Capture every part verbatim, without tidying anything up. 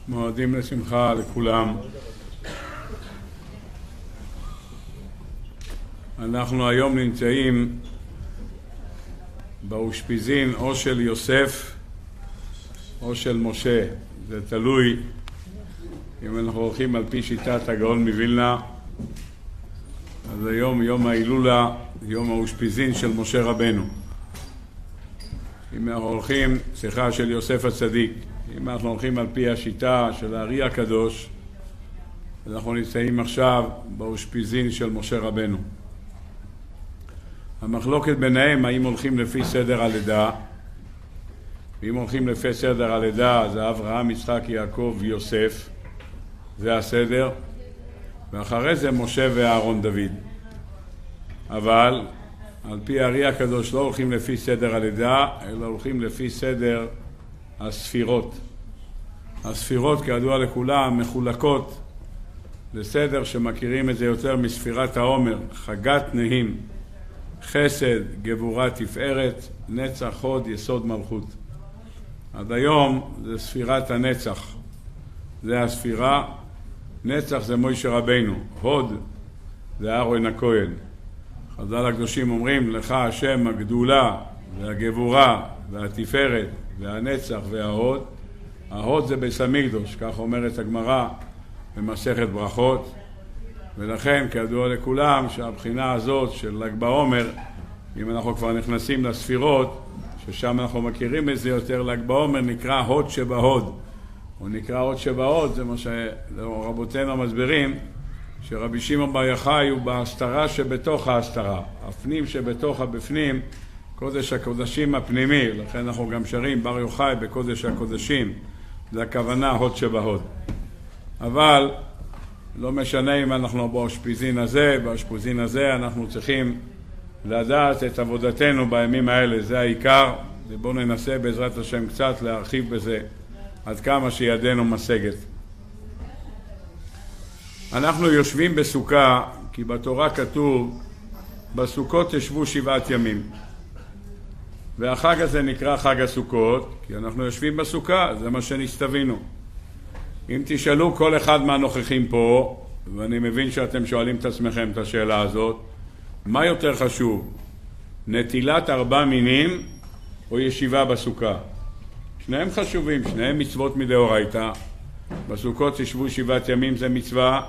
מועדים לשמחה לכולם. אנחנו היום נמצאים באושפיזין או של יוסף או של משה. זה תלוי אם אנחנו הולכים על פי שיטת הגאון מווילנה. אז היום יום ההילולה, יום האושפיזין של משה רבנו. אם אנחנו הולכים, שיחה של יוסף הצדיק, אם אנחנו הולכים על פי השיטה של הארי הקדוש, אנחנו נמצאים עכשיו באושפיזין של משה רבנו. המחלוקת ביניהם, האם הולכים לפי סדר הלידה, ואם הולכים לפי סדר הלידה, זה אברהם, יצחק, יעקב ויוסף, זה הסדר, ואחרי זה משה ואהרון דוד. אבל על פי הארי הקדוש לא הולכים לפי סדר הלידה, אלא הולכים לפי סדר הספירות. הספירות, כידוע לכולם, מחולקות לסדר שמכירים את זה יותר מספירת העומר: חגת נהים, חסד, גבורה, תפארת, נצח, הוד, יסוד, מלכות. עד היום זה ספירת הנצח, זה הספירה. נצח זה מוישה רבנו, הוד זה אהרון הכהן. חז"ל הקדושים אומרים: לך השם הגדולה והגבורה והתפארת והנצח וההוד. ההוד זה בית המקדש, כך אומרת הגמרא במסכת ברכות. ולכן כידוע לכולם שהבחינה הזאת של ל"ג בעומר, אם אנחנו כבר נכנסים לספירות, ששם אנחנו מכירים את זה יותר, ל"ג בעומר נקרא הוד שבהוד. הוא נקרא הוד שבהוד, זה מה שרבותינו מסבירים, שרבי שמעון בר יוחאי הוא בהסתרה שבתוך ההסתרה, הפנים שבתוך הבפנים, קודש הקודשים הפנימי. לכן אנחנו גם שרים בר יוחאי בקודש הקודשים, זה הכוונה הוד שבהוד. אבל לא משנה אם אנחנו באושפיזין הזה, באושפיזין הזה אנחנו צריכים לדעת את עבודתנו בימים האלה, זה העיקר. ובואו ננסה בעזרת השם קצת להרחיב בזה עד כמה שידנו משגת. אנחנו יושבים בסוכה, כי בתורה כתוב בסוכות תשבו שבעת ימים, והחג הזה נקרא חג הסוכות כי אנחנו יושבים בסוכה, זה מה שנסתווינו. אם תשאלו כל אחד מהנוכחים פה, ואני מבין שאתם שואלים את עצמכם את השאלה הזאת, מה יותר חשוב, נטילת ארבע מינים או ישיבה בסוכה? שניהם חשובים, שניהם מצוות מדאורייתא. בסוכות תשבו שבעת ימים זה מצווה,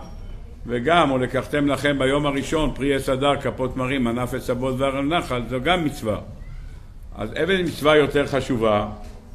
וגם או לקחתם לכם ביום הראשון פרי עץ הדר, כפות מרים, ענף עץ אבות וארן נחל, זו גם מצווה. אז איזה מצווה יותר חשובה?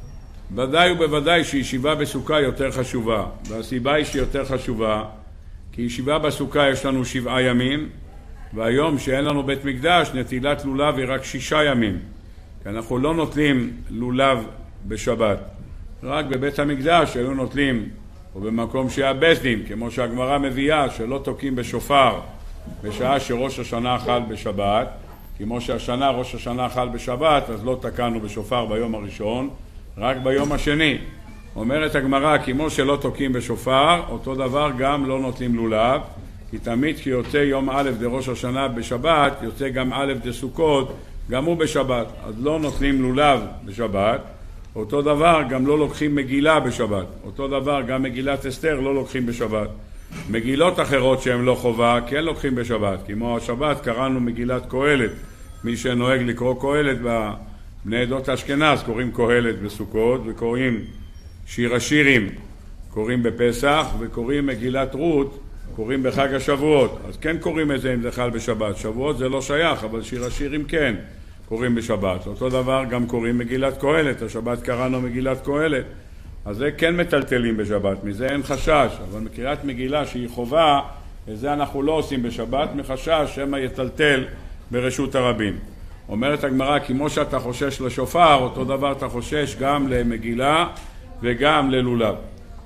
ודאי ובוודאי שישיבה בסוכה יותר חשובה, והסיבה היא שיותר חשובה כי ישיבה בסוכה יש לנו שבעה ימים, והיום שאין לנו בית מקדש נטילת לולב היא רק שישה ימים, כי אנחנו לא נוטלים לולב בשבת. רק בבית המקדש היו נוטלים, או במקום שהיה בסדים, כמו שהגמרא מביאה, שלא תוקעים בשופר בשעה שראש השנה חל בשבת, כמו שהשנה ראש השנה חל בשבת, אז לא תקענו בשופר ביום הראשון, רק ביום השני. אומרת הגמרא, כמו שלא תוקעים בשופר, אותו דבר גם לא נוטלים לולב, כי תמיד כי יוצא יום א' דראש השנה בשבת, יוצא גם א' דסוכות, גם הוא בשבת, אז לא נוטלים לולב בשבת. אותו דבר גם לא לוקחים מגילה בשבת, אותו דבר גם מגילת אסתר לא לוקחים בשבת. מגילות אחרות שהן לא חובה כן לוקחים בשבת, כמו השבת קראנו מגילת קהלת, מי שנוהג לקרוא קהלת בבני עדות אשכנז קוראים קהלת בסוכות, וקוראים שיר השירים קוראים בפסח, וקוראים מגילת רות קוראים בחג השבועות. אז כן קוראים את זה אם זה חל בשבת. שבועות זה לא שייך, אבל שיר השירים כן קוראים בשבת. אותו דבר גם קוראים מגילת קהלת, השבת קראנו מגילת קהלת, אז זה כן מטלטלים בשבת, מזה אין חשש. אבל מקריאת מגילה שהיא חובה, וזה אנחנו לא עושים בשבת, מחשש שמה יטלטל ברשות הרבים. אומרת הגמרא, כמו שאתה חושש לשופר, אותו דבר אתה חושש גם למגילה וגם ללולב.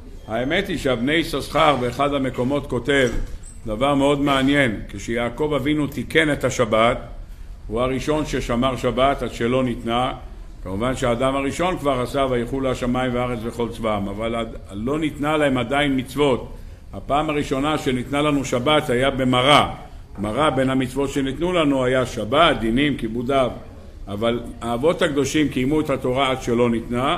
האמת היא שהבני יששכר באחד המקומות כותב דבר מאוד מעניין. כשיעקב אבינו תיקן את השבת, הוא הראשון ששמר שבת עד שלא ניתנה. כמובן שהאדם הראשון כבר עשה ויחולו השמיים והארץ וכל צבאם, אבל לא ניתנה להם עדיין מצוות. הפעם הראשונה שניתנה לנו שבת היה במראה. מראה בין המצוות שניתנו לנו היה שבת, דינים, כיבוד אב. אבל האבות הקדושים קיימו את התורה עד שלא ניתנה,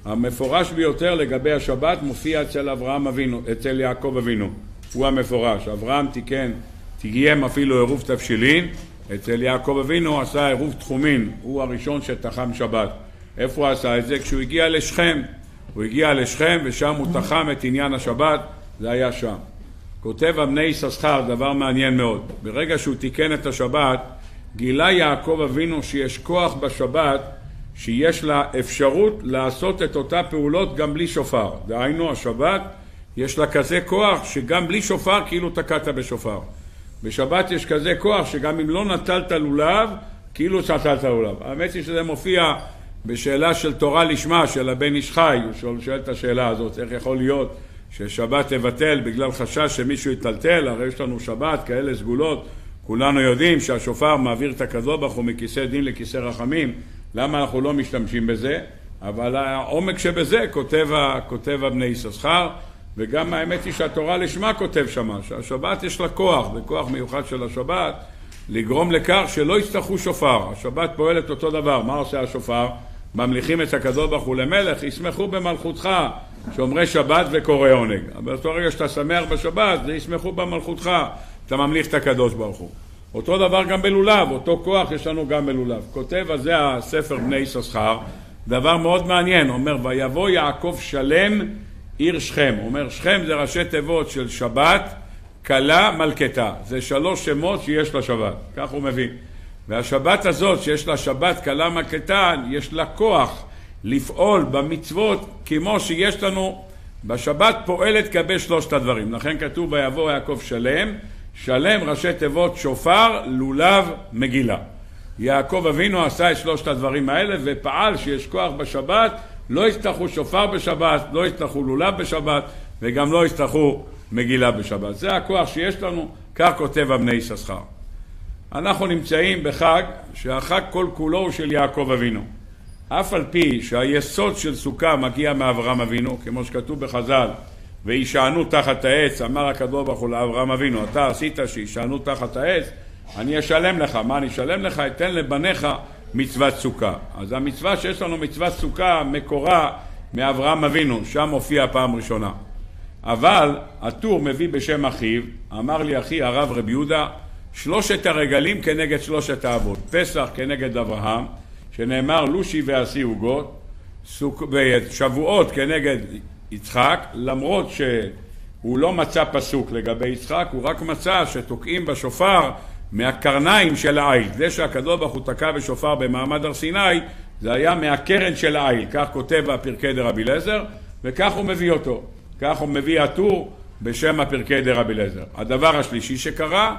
המפורש ביותר לגבי השבת מופיע אצל אברהם אבינו, אצל יעקב אבינו. הוא המפורש. אברהם תיקן, תקיים אפילו עירוב תבשילין, אצל יעקב אבינו עשה עירוב תחומין, הוא הראשון שתחם שבת. איפה הוא עשה את זה? כשהוא הגיע לשכם. הוא הגיע לשכם ושם הוא תחם את עניין השבת, זה היה שם. כותב אבני יששכר דבר מעניין מאוד. ברגע שהוא תיקן את השבת, גילה יעקב אבינו שיש כוח בשבת, שיש לה אפשרות לעשות את אותה פעולות גם בלי שופר. דהיינו, השבת יש לה כזה כוח שגם בלי שופר כאילו תקעת בשופר. בשבת יש כזה כוח שגם אם לא נטלת לולב, כאילו נטלת לולב. האמת היא שזה מופיע בשאלה של תורה לשמה של הבן איש חי. הוא שואל את השאלה הזאת, איך יכול להיות ששבת תבטל בגלל חשש שמישהו יטלטל? הרי יש לנו שבת כאלה סגולות. כולנו יודעים שהשופר מעביר את הקדוש ברוך הוא מכיסא דין לכיסא רחמים. למה אנחנו לא משתמשים בזה? אבל העומק שבזה כותב, כותב אבני יששכר, וגם האמת היא שהתורה לשמה כותב שמה, שהשבת יש לה כוח, וכוח מיוחד של השבת, לגרום לכך שלא יצטרכו שופר. השבת פועלת אותו דבר. מה עושה השופר? ממליכים את הקדוש ברוך הוא למלך, ישמחו במלכותך, שומרי שבת וקורא עונג. אבל באותו רגע שאתה שמח בשבת, זה ישמחו במלכותך, אתה ממליך את הקדוש ברוך הוא. אותו דבר גם בלולב, אותו כוח יש לנו גם בלולב. כותב על זה הספר בני יששכר, דבר מאוד מעניין, אומר, ויבוא יעקב שלם עיר שכם. אומר, שכם זה ראשי תיבות של שבת, קלה, מלכתה. זה שלוש שמות שיש לה שבת, כך הוא מביא. והשבת הזאת שיש לה שבת, קלה, מלכתה, יש לה כוח לפעול במצוות כמו שיש לנו. בשבת פועלת כבי שלושת הדברים. לכן כתוב ויבוא יעקב שלם, שלם ראשי תיבות שופר, לולב, מגילה. יעקב אבינו עשה את שלושת הדברים האלה ופעל שיש כוח בשבת, לא יצטרכו שופר בשבת, לא יצטרכו לולב בשבת וגם לא יצטרכו מגילה בשבת. זה הכוח שיש לנו, כך כותב אבני יששכר. אנחנו נמצאים בחג שהחג כל כולו הוא של יעקב אבינו. אף על פי שהיסוד של סוכה מגיע מאברהם אבינו, כמו שכתוב בחז"ל, וישענו תחת העץ, אמר הקדוש ברוך הוא לאברהם אבינו, אתה עשית שישענו תחת העץ, אני אשלם לך. מה אני אשלם לך? אתן לבניך מצוות סוכה. אז המצווה שיש לנו מצוות סוכה מקורה מאברהם אבינו, שם הופיע פעם ראשונה. אבל הטור מביא בשם אחיו, אמר לי אחי הרב רבי יהודה, שלושת הרגלים כנגד שלושת האבות, פסח כנגד אברהם, שנאמר לושי ועשי עוגות, שבועות כנגד יצחק, למרות שהוא לא מצא פסוק לגבי יצחק, הוא רק מצא שתוקעים בשופר מהקרניים של העיל. זה שהקדוש ברוך הוא תקע בשופר במעמד הר סיני, זה היה מהקרן של העיל. כך כותב הפרקי דרבי אליעזר, וכך הוא מביא אותו. כך הוא מביא הטור בשם הפרקי דרבי אליעזר. הדבר השלישי שקרה,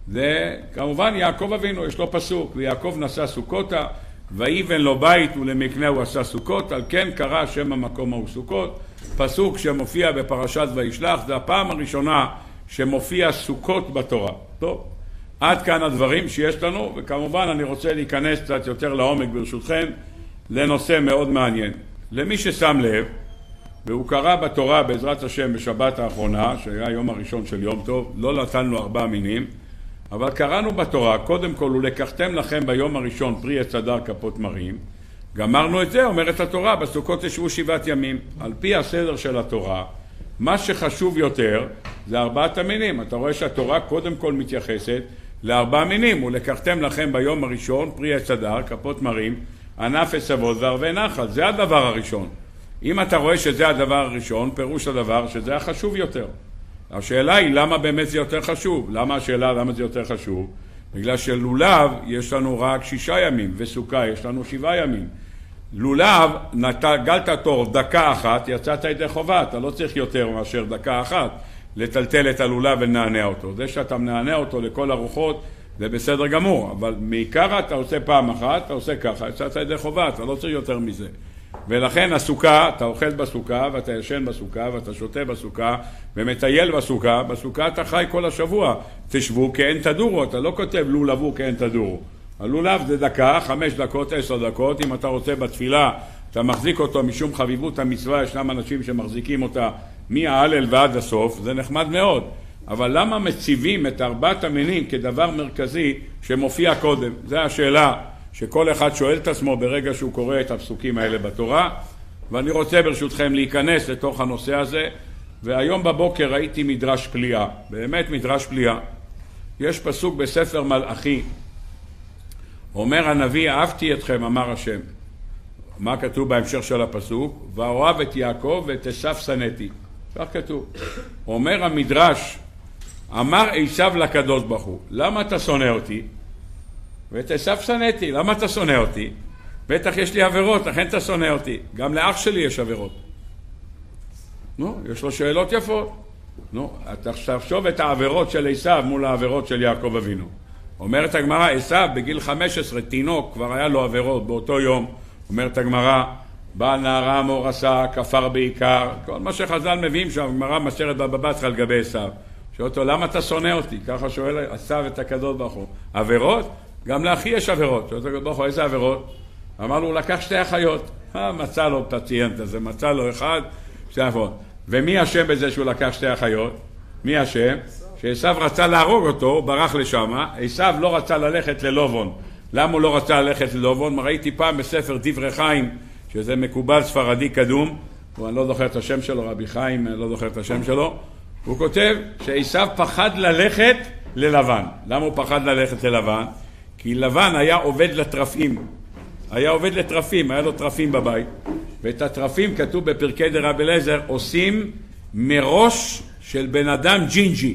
זה כמובן יעקב אבינו, יש לו פסוק, ויעקב נשא סוכותה, ויבן לו בית ולמקנה הוא עשה סוכות, על כן קרא שם המקום ההוא סוכות. פסוק שמופיע בפרשת וישלח, זה הפעם הראשונה שמופיע סוכות בתורה. טוב, עד כאן הדברים שיש לנו, וכמובן אני רוצה להיכנס קצת יותר לעומק ברשותכם לנושא מאוד מעניין. למי ששם לב, והוא קרא בתורה בעזרת השם בשבת האחרונה, שהיה היום הראשון של יום טוב, לא נתנו ארבע מינים, אבל קראנו בתורה, קודם כל, ולקחתם לכם ביום הראשון פרי עץ הדר כפות מרים. גמרנו את זה, אומרת התורה, בסוכות ישבו שבעת ימים. על פי הסדר של התורה, מה שחשוב יותר זה ארבעת המינים. אתה רואה שהתורה קודם כל מתייחסת לארבע מינים, ולקחתם לכם ביום הראשון פרי עץ הדר כפות מרים, ענף עשבות וערבי נחל. זה הדבר הראשון. אם אתה רואה שזה הדבר הראשון, פירוש הדבר שזה החשוב יותר. השאלה היא למה באמת זה יותר חשוב. למה השאלה למה זה יותר חשוב? בגלל שלולב יש לנו רק שישה ימים, וסוכה יש לנו שבעה ימים. לולב, גלת תור דקה אחת, יצאת ידי חובה, אתה לא צריך יותר מאשר דקה אחת לטלטל את הלולב ונענע אותו. זה שאתה מנענע אותו לכל הרוחות, זה בסדר גמור, אבל מעיקר אתה עושה פעם אחת, אתה עושה ככה, יצאת ידי חובה, אתה לא צריך יותר מזה. ולכן הסוכה, אתה אוכל בסוכה, ואתה ישן בסוכה, ואתה שותה בסוכה, ומטייל בסוכה. בסוכה אתה חי כל השבוע. תשבו כאין תדורו, אתה לא כותב לולבו כאין תדורו. הלולב זה דקה, חמש דקות, עשר דקות. אם אתה רוצה בתפילה, אתה מחזיק אותו משום חביבות המצווה. ישנם אנשים שמחזיקים אותה מההלל ועד הסוף. זה נחמד מאוד. אבל למה מציבים את ארבעת המינים כדבר מרכזי שמופיע קודם? זו השאלה שכל אחד שואל את עצמו ברגע שהוא קורא את הפסוקים האלה בתורה. ואני רוצה ברשותכם להיכנס לתוך הנושא הזה, והיום בבוקר ראיתי מדרש פליאה, באמת מדרש פליאה. יש פסוק בספר מלאכי, אומר הנביא, אהבתי אתכם, אמר השם. מה כתוב בהמשך של הפסוק? ואוהב את יעקב ואת עשיו שנאתי. כך כתוב. אומר המדרש, אמר עשיו לקדוש ברוך הוא, למה אתה שונא אותי? ואת עשיו שנאתי, למה אתה שונא אותי? בטח יש לי עבירות, לכן אתה שונא אותי. גם לאח שלי יש עבירות. נו, יש לו שאלות יפות. נו, אתה תחשוב את העבירות של עשיו מול העבירות של יעקב אבינו. אומרת הגמרא, עשיו בגיל חמש עשרה, תינוק, כבר היה לו עבירות באותו יום. אומרת הגמרא, בא נערה מורסה, כפר בעיקר, כל מה שחז"ל מביאים שם, הגמרא מסרת בבא בתרא על גבי עשיו. שואל אותו, למה אתה שונא אותי? ככה שואל עשיו את הקדוש ברוך הוא. עבירות? גם לאחי יש עבירות. שואל את הקדוש ברוך הוא, איזה עבירות? אמר לו, הוא לקח שתי אחיות. אה, מצא לו פציינט הזה, מצא לו אחד, שתי אחיות. ומי אשם בזה שהוא לקח שתי אחיות? מי אשם? שעשיו רצה להרוג אותו, הוא ברח לשם. עשיו לא רצה ללכת ללובון. למה הוא לא רצה ללכת ללובון? ראיתי פעם בספר דברי חיים, שזה מקובל ספרדי קדום, ואני לא זוכר את השם שלו, רבי חיים, אני לא זוכר את השם שלו, הוא כותב שעשיו פחד ללכת ללבן. למה הוא פחד ללכת ללבן? כי לבן היה עובד לטרפים. היה עובד לטרפים, היה לו טרפים בבית. ואת הטרפים, כתוב בפרקי דרבי אליעזר, עושים מראש של בן אדם ג'ינג'י.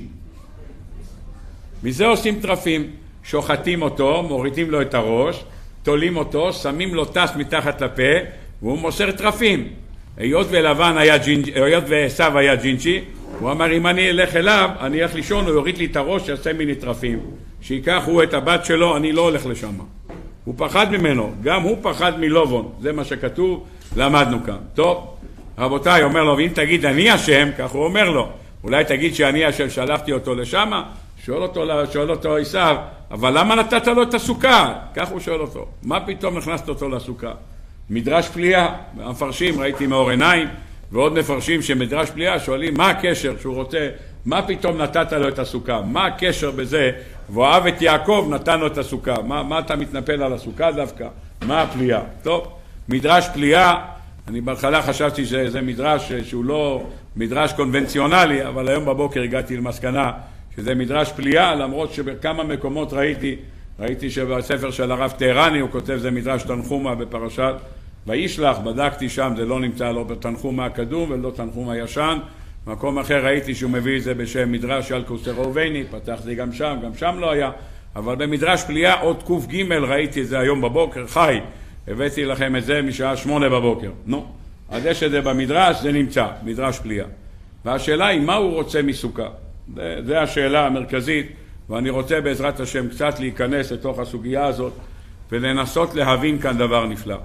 מזה עושים טרפים. שוחטים אותו, מורידים לו את הראש, תולים אותו, שמים לו טס מתחת לפה, והוא מוסר טרפים. היות ולבן היה ג'ינג'י, היות ועשיו היה ג'ינג'י, הוא אמר, אם אני אלך אליו, אני אלך לישון, הוא יוריד לי את הראש, יעשה מיני טרפים. שיקח הוא את הבת שלו, אני לא הולך לשם. הוא פחד ממנו, גם הוא פחד מלובון. זה מה שכתוב, למדנו כאן. טוב, רבותיי, אומר לו, ואם תגיד אני השם, כך הוא אומר לו, אולי תגיד שאני השם, שלחתי אותו לשם, שואל אותו, שואל אותו עשיו, אבל למה נתת לו את הסוכה? כך הוא שואל אותו. מה פתאום נכנסת אותו לסוכה? מדרש פליאה, המפרשים, ראיתי מאור עיניים, ועוד מפרשים שמדרש פליאה שואלים מה הקשר שהוא רוצה, מה פתאום נתת לו את הסוכה? מה הקשר בזה? ואוהב את יעקב נתן לו את הסוכה. מה, מה אתה מתנפל על הסוכה דווקא? מה הפליאה? טוב, מדרש פליאה, אני בהתחלה חשבתי שזה מדרש שהוא לא מדרש קונבנציונלי, אבל היום בבוקר הגעתי למסקנה שזה מדרש פליאה, למרות שבכמה מקומות ראיתי, ראיתי שבספר של הרב טהרני הוא כותב זה מדרש תנחומה בפרשת וישלח, בדקתי שם, זה לא נמצא לא בתנחומה הקדום ולא תנחומה הישן, מקום אחר ראיתי שהוא מביא את זה בשם מדרש של קוסרוביני, פתחתי גם שם, גם שם לא היה, אבל במדרש פליאה עוד קוף ג' ראיתי את זה היום בבוקר, חי, הבאתי לכם את זה משעה שמונה בבוקר, נו, אז יש את זה במדרש, זה נמצא, מדרש פליאה, והשאלה היא מה הוא רוצה מסוכה? זו השאלה המרכזית, ואני רוצה בעזרת השם קצת להיכנס לתוך הסוגיה הזאת ולנסות להבין כאן דבר נפלא.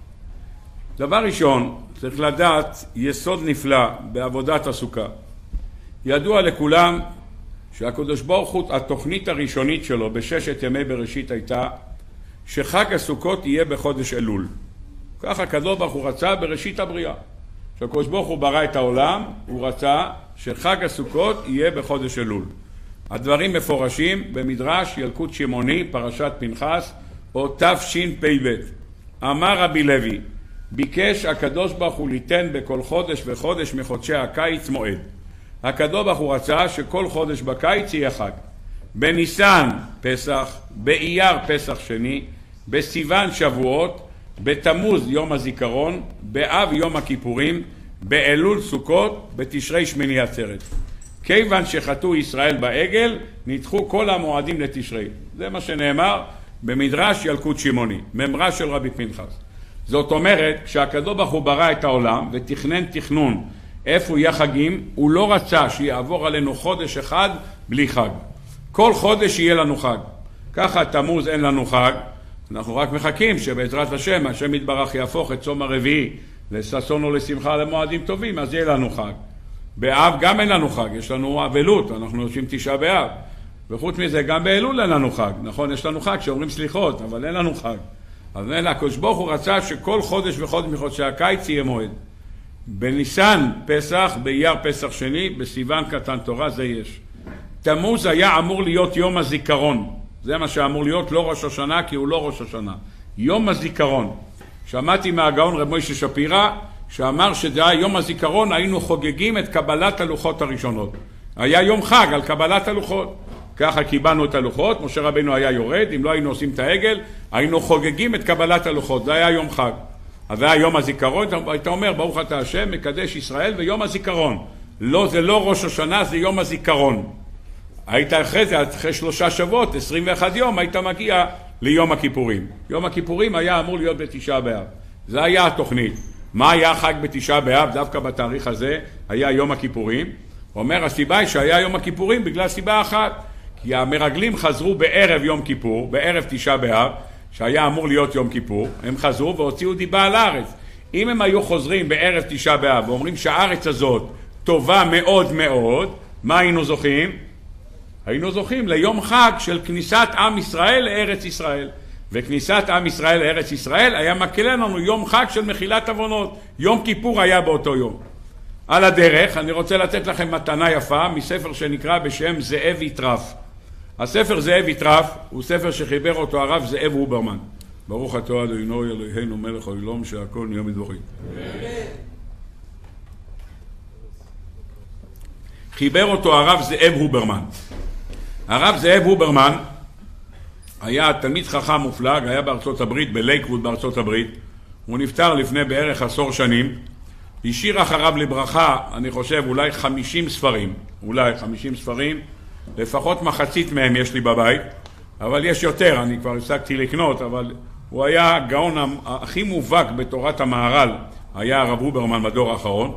דבר ראשון, צריך לדעת יסוד נפלא בעבודת הסוכה. ידוע לכולם שהקדוש ברוך הוא, התוכנית הראשונית שלו בששת ימי בראשית הייתה שחג הסוכות יהיה בחודש אלול. ככה הקדוש ברוך הוא רצה בראשית הבריאה. כשהקדוש ברוך הוא ברא את העולם, הוא רצה שחג הסוכות יהיה בחודש אלול. הדברים מפורשים במדרש ילקוט שמעוני, פרשת פנחס, או תשפ"ב. אמר רבי לוי, ביקש הקדוש ברוך הוא ליתן בכל חודש וחודש מחודשי הקיץ מועד. הקדוש ברוך הוא רצה שכל חודש בקיץ יהיה חג. בניסן פסח, באייר פסח שני, בסיוון שבועות, בתמוז יום הזיכרון, באב יום הכיפורים, באלול סוכות, בתשרי שמיני עצרת. כיוון שחטאו ישראל בעגל, נדחו כל המועדים לתשרי. זה מה שנאמר במדרש ילקוט שמעוני, ממרה של רבי פנחס. זאת אומרת, כשהקדוש ברוך הוא ברא את העולם ותכנן תכנון איפה יהיה חגים, הוא לא רצה שיעבור עלינו חודש אחד בלי חג. כל חודש יהיה לנו חג. ככה תמוז אין לנו חג, אנחנו רק מחכים שבעזרת השם, השם יתברך יהפוך את צום הרביעי לששון ולשמחה למועדים טובים, אז יהיה לנו חג. באב גם אין לנו חג, יש לנו אבלות, אנחנו יושבים תשעה באב. וחוץ מזה גם באלול אין לנו חג, נכון? יש לנו חג שאומרים סליחות, אבל אין לנו חג. אז אין, הקדוש ברוך הוא רצה שכל חודש וחודש מחודשי הקיץ יהיה מועד. בניסן פסח, באייר פסח שני, בסיוון קטן תורה זה יש. תמוז היה אמור להיות יום הזיכרון. זה מה שאמור להיות, לא ראש השנה, כי הוא לא ראש השנה. יום הזיכרון. שמעתי מהגאון רב מוישה שפירא, שאמר שזה היה יום הזיכרון, היינו חוגגים את קבלת הלוחות הראשונות. היה יום חג על קבלת הלוחות. ככה קיבלנו את הלוחות, משה רבינו היה יורד, אם לא היינו עושים את העגל, היינו חוגגים את קבלת הלוחות, זה היה יום חג. אז זה היה יום הזיכרון, היית אומר, ברוך אתה השם, מקדש ישראל ויום הזיכרון. לא, זה לא ראש השנה, זה יום הזיכרון. היית אחרי זה, אחרי שלושה שבועות, עשרים ואחד יום, היית מגיע ליום הכיפורים. יום הכיפורים היה אמור להיות בתשעה באב. זה היה התוכנית. מה היה חג בתשעה באב? דווקא בתאריך הזה היה יום הכיפורים. הוא אומר, הסיבה היא שהיה יום הכיפורים בגלל סיבה אחת. כי המרגלים חזרו בערב יום כיפור, בערב תשעה באב, שהיה אמור להיות יום כיפור, הם חזרו והוציאו דיבה על הארץ. אם הם היו חוזרים בערב תשעה באב ואומרים שהארץ הזאת טובה מאוד מאוד, מה היינו זוכים? היינו זוכים ליום חג של כניסת עם ישראל לארץ ישראל. וכניסת עם ישראל לארץ ישראל היה מקל לנו יום חג של מחילת עוונות. יום כיפור היה באותו יום. על הדרך אני רוצה לתת לכם מתנה יפה מספר שנקרא בשם זאב יטרף. הספר זאב יטרף הוא ספר שחיבר אותו הרב זאב הוברמן. ברוך אתה אדוני אלוהינו מלך העולם שהכל נהיה מדברי. חיבר אותו הרב זאב הוברמן. הרב זאב הוברמן היה תלמיד חכם מופלג, היה בארצות הברית, בלייקווד בארצות הברית. הוא נפטר לפני בערך עשור שנים. השאיר אחריו לברכה, אני חושב, אולי חמישים ספרים. אולי חמישים ספרים. לפחות מחצית מהם יש לי בבית. אבל יש יותר, אני כבר הפסקתי לקנות, אבל הוא היה הגאון הכי מובהק בתורת המהר"ל, היה הרב הוברמן בדור האחרון.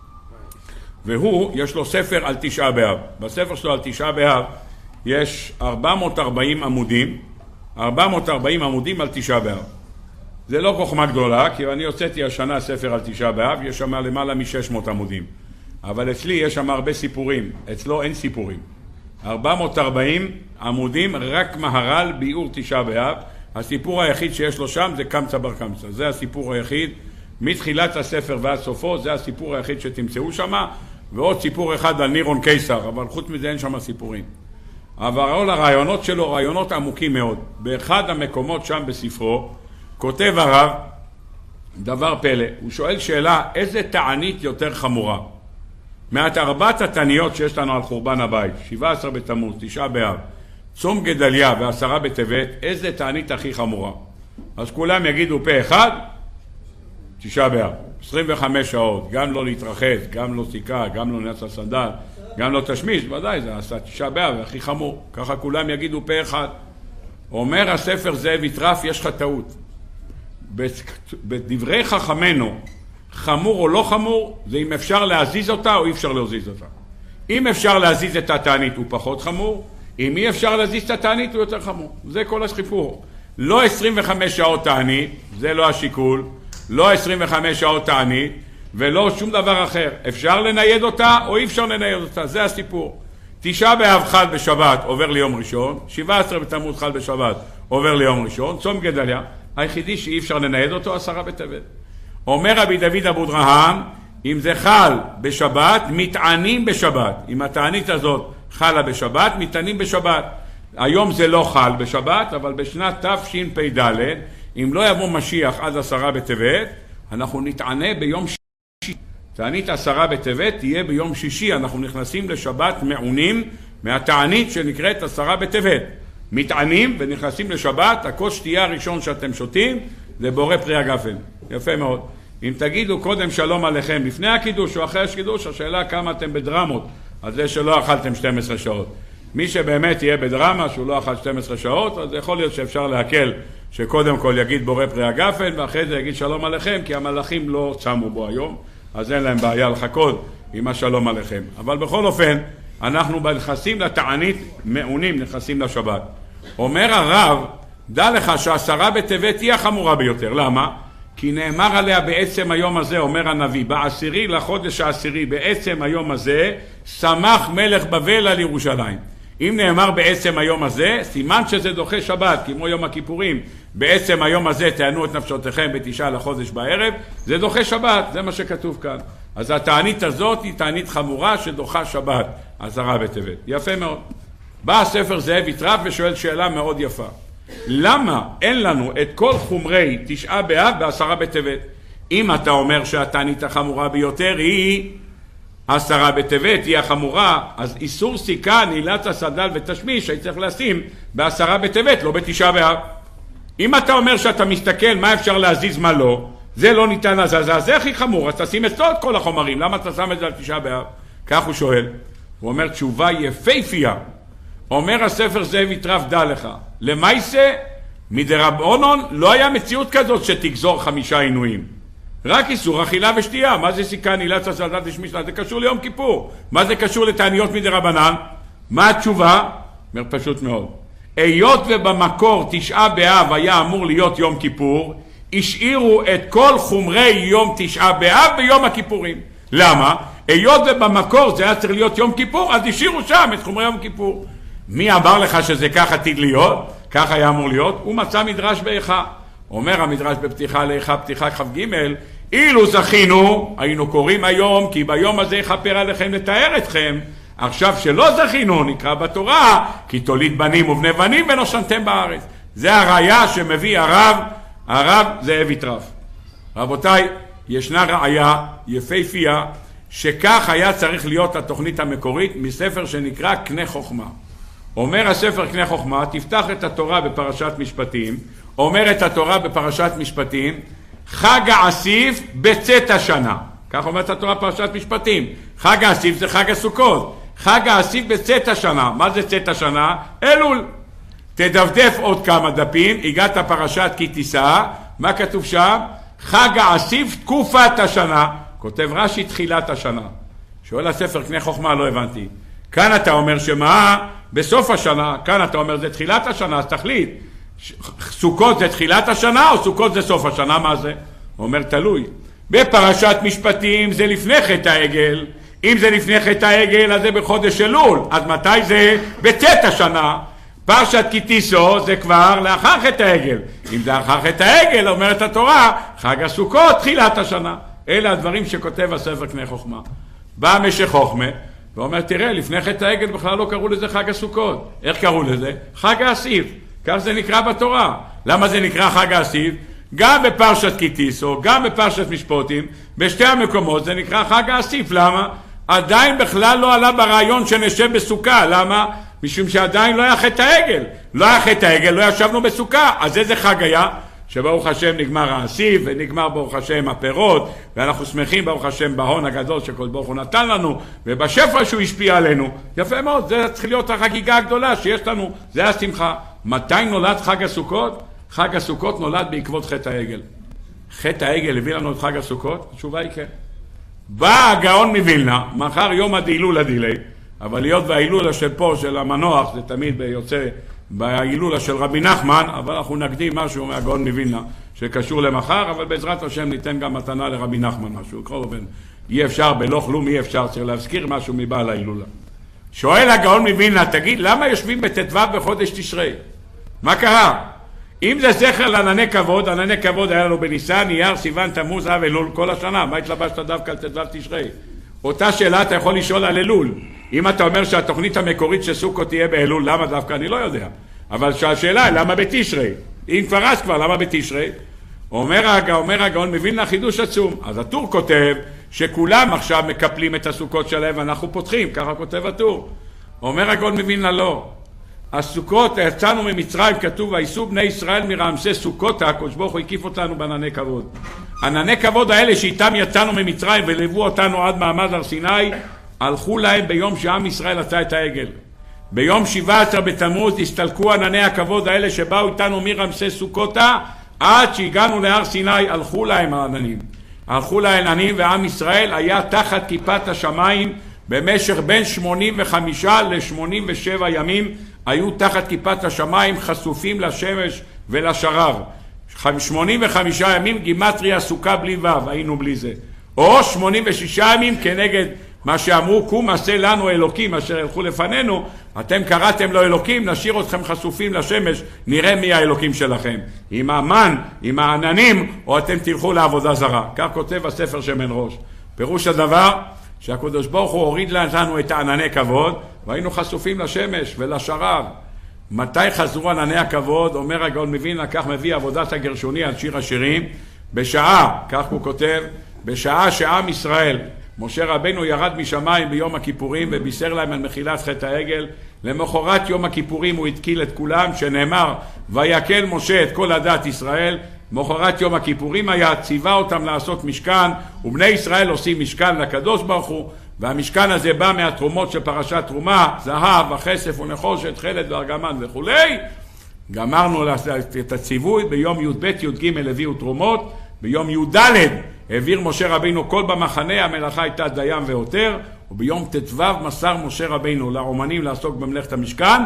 והוא, יש לו ספר על תשעה באב. בספר שלו על תשעה באב יש ארבע מאות וארבעים עמודים, ארבע מאות וארבעים עמודים על תשעה באב. זה לא חוכמה גדולה, כי אני הוצאתי השנה ספר על תשעה באב, יש שם למעלה מ-שש מאות עמודים. אבל אצלי יש שם הרבה סיפורים, אצלו אין סיפורים. ארבע מאות וארבעים עמודים, רק מהר"ל ביאור תשעה באב. הסיפור היחיד שיש לו שם זה קמצא בר קמצא. זה הסיפור היחיד, מתחילת הספר ועד סופו, זה הסיפור היחיד שתמצאו שם, ועוד סיפור אחד על נירון קיסר, אבל חוץ מזה אין שם סיפורים. אבל all הרעיונות שלו, רעיונות עמוקים מאוד. באחד המקומות שם בספרו, כותב הרב דבר פלא. הוא שואל שאלה, איזה תענית יותר חמורה? מעט ארבעת התעניות שיש לנו על חורבן הבית, שבעה עשר בתמוז, תשעה באב, צום גדליה ועשרה בטבת, איזה תענית הכי חמורה? אז כולם יגידו פה אחד, תשעה באב, עשרים וחמש שעות, גם לא להתרחץ, גם לא סיכה, גם לא נעשה סנדל, גם לא תשמיש, ודאי זה עשה תשעה באב, הכי חמור. ככה כולם יגידו פה אחד. אומר הספר זאב יטרף, יש לך טעות. בדברי חכמנו, חמור או לא חמור, זה אם אפשר להזיז אותה או אי אפשר להזיז אותה. אם אפשר להזיז את התענית הוא פחות חמור, אם אי אפשר להזיז את התענית הוא יותר חמור. זה כל הסיפור. לא עשרים וחמש שעות תענית, זה לא השיקול, לא עשרים וחמש שעות תענית, ולא שום דבר אחר. אפשר לנייד אותה או אי אפשר לנייד אותה, זה הסיפור. תשעה באב חל בשבת עובר ליום ראשון, שבעה עשר בתמוז חל בשבת עובר ליום ראשון, צום גדליה, היחידי שאי אפשר לנייד אותו עשרה בטבת. אומר רבי דוד אבודרהם, אם זה חל בשבת, מתענים בשבת. אם התענית הזאת חלה בשבת, מתענים בשבת. היום זה לא חל בשבת, אבל בשנת תשפ"ד, אם לא יבוא משיח עד עשרה בטבת, אנחנו נתענה ביום שישי. תענית עשרה בטבת תהיה ביום שישי, אנחנו נכנסים לשבת מעונים מהתענית שנקראת עשרה בטבת. מתענים ונכנסים לשבת, הכוס שתייה הראשון שאתם שותים, זה בורא פרי הגפן. יפה מאוד. אם תגידו קודם שלום עליכם לפני הקידוש או אחרי הקידוש, השאלה כמה אתם בדרמות, אז זה שלא אכלתם שתים עשרה שעות. מי שבאמת יהיה בדרמה שהוא לא אכל שתים עשרה שעות, אז יכול להיות שאפשר להקל שקודם כל יגיד בורא פרי הגפן, ואחרי זה יגיד שלום עליכם, כי המלאכים לא צמו בו היום, אז אין להם בעיה לחכות עם השלום עליכם. אבל בכל אופן, אנחנו נכנסים לתענית מעונים, נכנסים לשבת. אומר הרב, דע לך שעשרה בטבת היא החמורה ביותר. למה? כי נאמר עליה בעצם היום הזה, אומר הנביא, בעשירי לחודש העשירי, בעצם היום הזה, שמח מלך בבל על ירושלים. אם נאמר בעצם היום הזה, סימן שזה דוחה שבת, כמו יום הכיפורים. בעצם היום הזה תענו את נפשותיכם בתשעה לחודש בערב, זה דוחה שבת, זה מה שכתוב כאן. אז התענית הזאת היא תענית חמורה שדוחה שבת, עשרה בטבת. יפה מאוד. בא הספר זאב יטרף ושואל שאלה מאוד יפה. למה אין לנו את כל חומרי תשעה באב בעשרה בטבת? אם אתה אומר שהתענית החמורה ביותר היא עשרה בטבת, היא החמורה, אז איסור סיכה, נעילת הסנדל ותשמיש, היית צריך לשים בעשרה בטבת, לא בתשעה באב. אם אתה אומר שאתה מסתכל מה אפשר להזיז מה לא, זה לא ניתן להזזה, זה הכי חמור, אז תשים אצלו את כל החומרים, למה אתה שם את זה על תשעה באב? כך הוא שואל. הוא אומר תשובה יפהפייה. אומר הספר זאב יטרף דע לך, למעשה מדרבנן לא היה מציאות כזאת שתגזור חמישה עינויים, רק איסור אכילה ושתייה. מה זה סיכה, נעילת הסנדל ותשמיש? זה קשור ליום כיפור. מה זה קשור לתעניות מדרבנן? מה התשובה? אומר פשוט מאוד, היות ובמקור תשעה באב היה אמור להיות יום כיפור, השאירו את כל חומרי יום תשעה באב ביום הכיפורים. למה? היות ובמקור זה היה צריך להיות יום כיפור, אז השאירו שם את חומרי יום כיפור. מי אמר לך שזה כך עתיד להיות? כך היה אמור להיות? הוא מצא מדרש באיכה. אומר המדרש בפתיחה לאיכה, פתיחה כ"ג, אילו זכינו, היינו קוראים היום, כי ביום הזה יכפר עליכם לתאר אתכם. עכשיו שלא זכינו, נקרא בתורה, כי תוליד בנים ובני בנים ונושנתם בארץ. זה הראיה שמביא הרב, הרב זאב יטרף. רבותיי, ישנה ראיה יפהפייה, שכך היה צריך להיות התוכנית המקורית מספר שנקרא קנה חוכמה. אומר הספר קנה חוכמה, תפתח את התורה בפרשת משפטים, אומר את התורה בפרשת משפטים, חג האסיף בצאת השנה. כך אומרת התורה פרשת משפטים. חג האסיף זה חג הסוכות. חג האסיף בצאת השנה. מה זה צאת השנה? אלול. תדפדף עוד כמה דפים, הגעת פרשת כי תישא, מה כתוב שם? חג האסיף תקופת השנה. כותב רש"י תחילת השנה. שואל הספר קנה חוכמה, לא הבנתי. כאן אתה אומר שמה? בסוף השנה. כאן אתה אומר זה תחילת השנה, אז תחליט. סוכות זה תחילת השנה או סוכות זה סוף השנה? מה זה? הוא אומר תלוי. בפרשת משפטים זה לפני חטא העגל. אם זה לפני חטא העגל אז זה בחודש אלול. אז מתי זה? בצאת השנה. פרשת כי תישא זה כבר לאחר חטא העגל. אם זה לאחר חטא העגל, אומרת התורה, חג הסוכות תחילת השנה. אלה הדברים שכותב הספר קנה חוכמה. בא משך חוכמה ואומר תראה, לפני חטא העגל בכלל לא קראו לזה חג הסוכות. איך קראו לזה? חג האסיף. כך זה נקרא בתורה. למה זה נקרא חג האסיף? גם בפרשת כי תישא, גם בפרשת משפטים, בשתי המקומות זה נקרא חג האסיף. למה? עדיין בכלל לא עלה ברעיון שנשב בסוכה. למה? משום שעדיין לא היה חטא העגל. לא היה חטא העגל, לא ישבנו בסוכה. אז איזה חג היה? שברוך השם נגמר האסיף, ונגמר ברוך השם הפירות, ואנחנו שמחים ברוך השם בהון הגדול שכל ברוך הוא נתן לנו, ובשפע שהוא השפיע עלינו. יפה מאוד, זה צריך להיות החגיגה הגדולה שיש לנו, זה השמחה. מתי נולד חג הסוכות? חג הסוכות נולד בעקבות חטא העגל. חטא העגל הביא לנו את חג הסוכות? התשובה היא כן. בא הגאון מווילנה, מחר יום הדילול הדילי, אבל להיות וההילולה של פה, של המנוח, זה תמיד יוצא בהילולה של רבי נחמן, אבל אנחנו נקדים משהו מהגאון מווילנה שקשור למחר, אבל בעזרת השם ניתן גם מתנה לרבי נחמן משהו. אי אפשר בלא כלום, אי אפשר, צריך להזכיר משהו מבעל ההילולה. שואל הגאון מווילנה, תגיד, למה יושבים בט"ו בחודש תשרי? מה קרה? אם זה זכר לענני כבוד, ענני כבוד היה לנו בניסן, אייר, סיוון, תמוז, אב, אלול כל השנה. מה התלבשת דווקא על ט"ו תשרי? אותה שאלה אתה יכול לשאול על אלול. אם אתה אומר שהתוכנית המקורית של סוכות תהיה באלול, למה דווקא? אני לא יודע. אבל השאלה היא, למה בתשרי? אם כבר אז כבר, למה בתשרי? אומר הגאון מווילנה חידוש עצום. אז הטור כותב שכולם עכשיו מקפלים את הסוכות שלהם ואנחנו פותחים, ככה כותב הטור. אומר הגאון מווילנה לא. הסוכות, יצאנו ממצרים, כתוב, ויסעו בני ישראל מרעמסי סוכות, הקדוש ברוך הוא הקיף אותנו בענני כבוד. ענני כבוד האלה שאיתם יצאנו ממצרים וליוו אותנו עד מעמד הר סיני, הלכו להם ביום שעם ישראל עשה את העגל. ביום שבעה עשר בתמוז הסתלקו ענני הכבוד האלה שבאו איתנו מרעמסי סוכותה, עד שהגענו להר סיני, הלכו להם העננים. הלכו לעננים, ועם ישראל היה תחת כיפת השמיים במשך בין שמונים וחמישה ל-שמונים ושבע ימים, היו תחת כיפת השמיים חשופים לשמש ולשרב. שמונים וחמישה ימים גימטריה סוכה בלי וו, היינו בלי זה. או שמונים ושישה ימים כנגד מה שאמרו, קום עשה לנו אלוקים אשר ילכו לפנינו, אתם קראתם לו אלוקים, נשאיר אתכם חשופים לשמש, נראה מי האלוקים שלכם. עם המן, עם העננים, או אתם תלכו לעבודה זרה. כך כותב הספר שמן ראש. פירוש הדבר, שהקדוש ברוך הוא הוריד לנו את הענני כבוד, והיינו חשופים לשמש ולשרב. מתי חזרו ענני הכבוד? אומר הגאון מווילנה, כך מביא עבודת הגרשוני על שיר השירים, בשעה, כך הוא כותב, בשעה שעם ישראל, משה רבנו ירד משמיים ביום הכיפורים ובישר להם על מחילת חטא העגל, למחרת יום הכיפורים הוא התקיל את כולם, שנאמר ויקל משה את כל עדת ישראל. מחרת יום הכיפורים היה, ציווה אותם לעשות משכן, ובני ישראל עושים משכן לקדוש ברוך הוא, והמשכן הזה בא מהתרומות של פרשת תרומה, זהב, הכסף ונחושת, חלד וארגמן וכולי. גמרנו את הציווי, ביום י"ב י"ג הביאו תרומות, ביום י"ד העביר משה רבינו כל במחנה, המלאכה הייתה דיין ועותר, וביום ט"ו מסר משה רבינו לאומנים לעסוק במלאכת המשכן,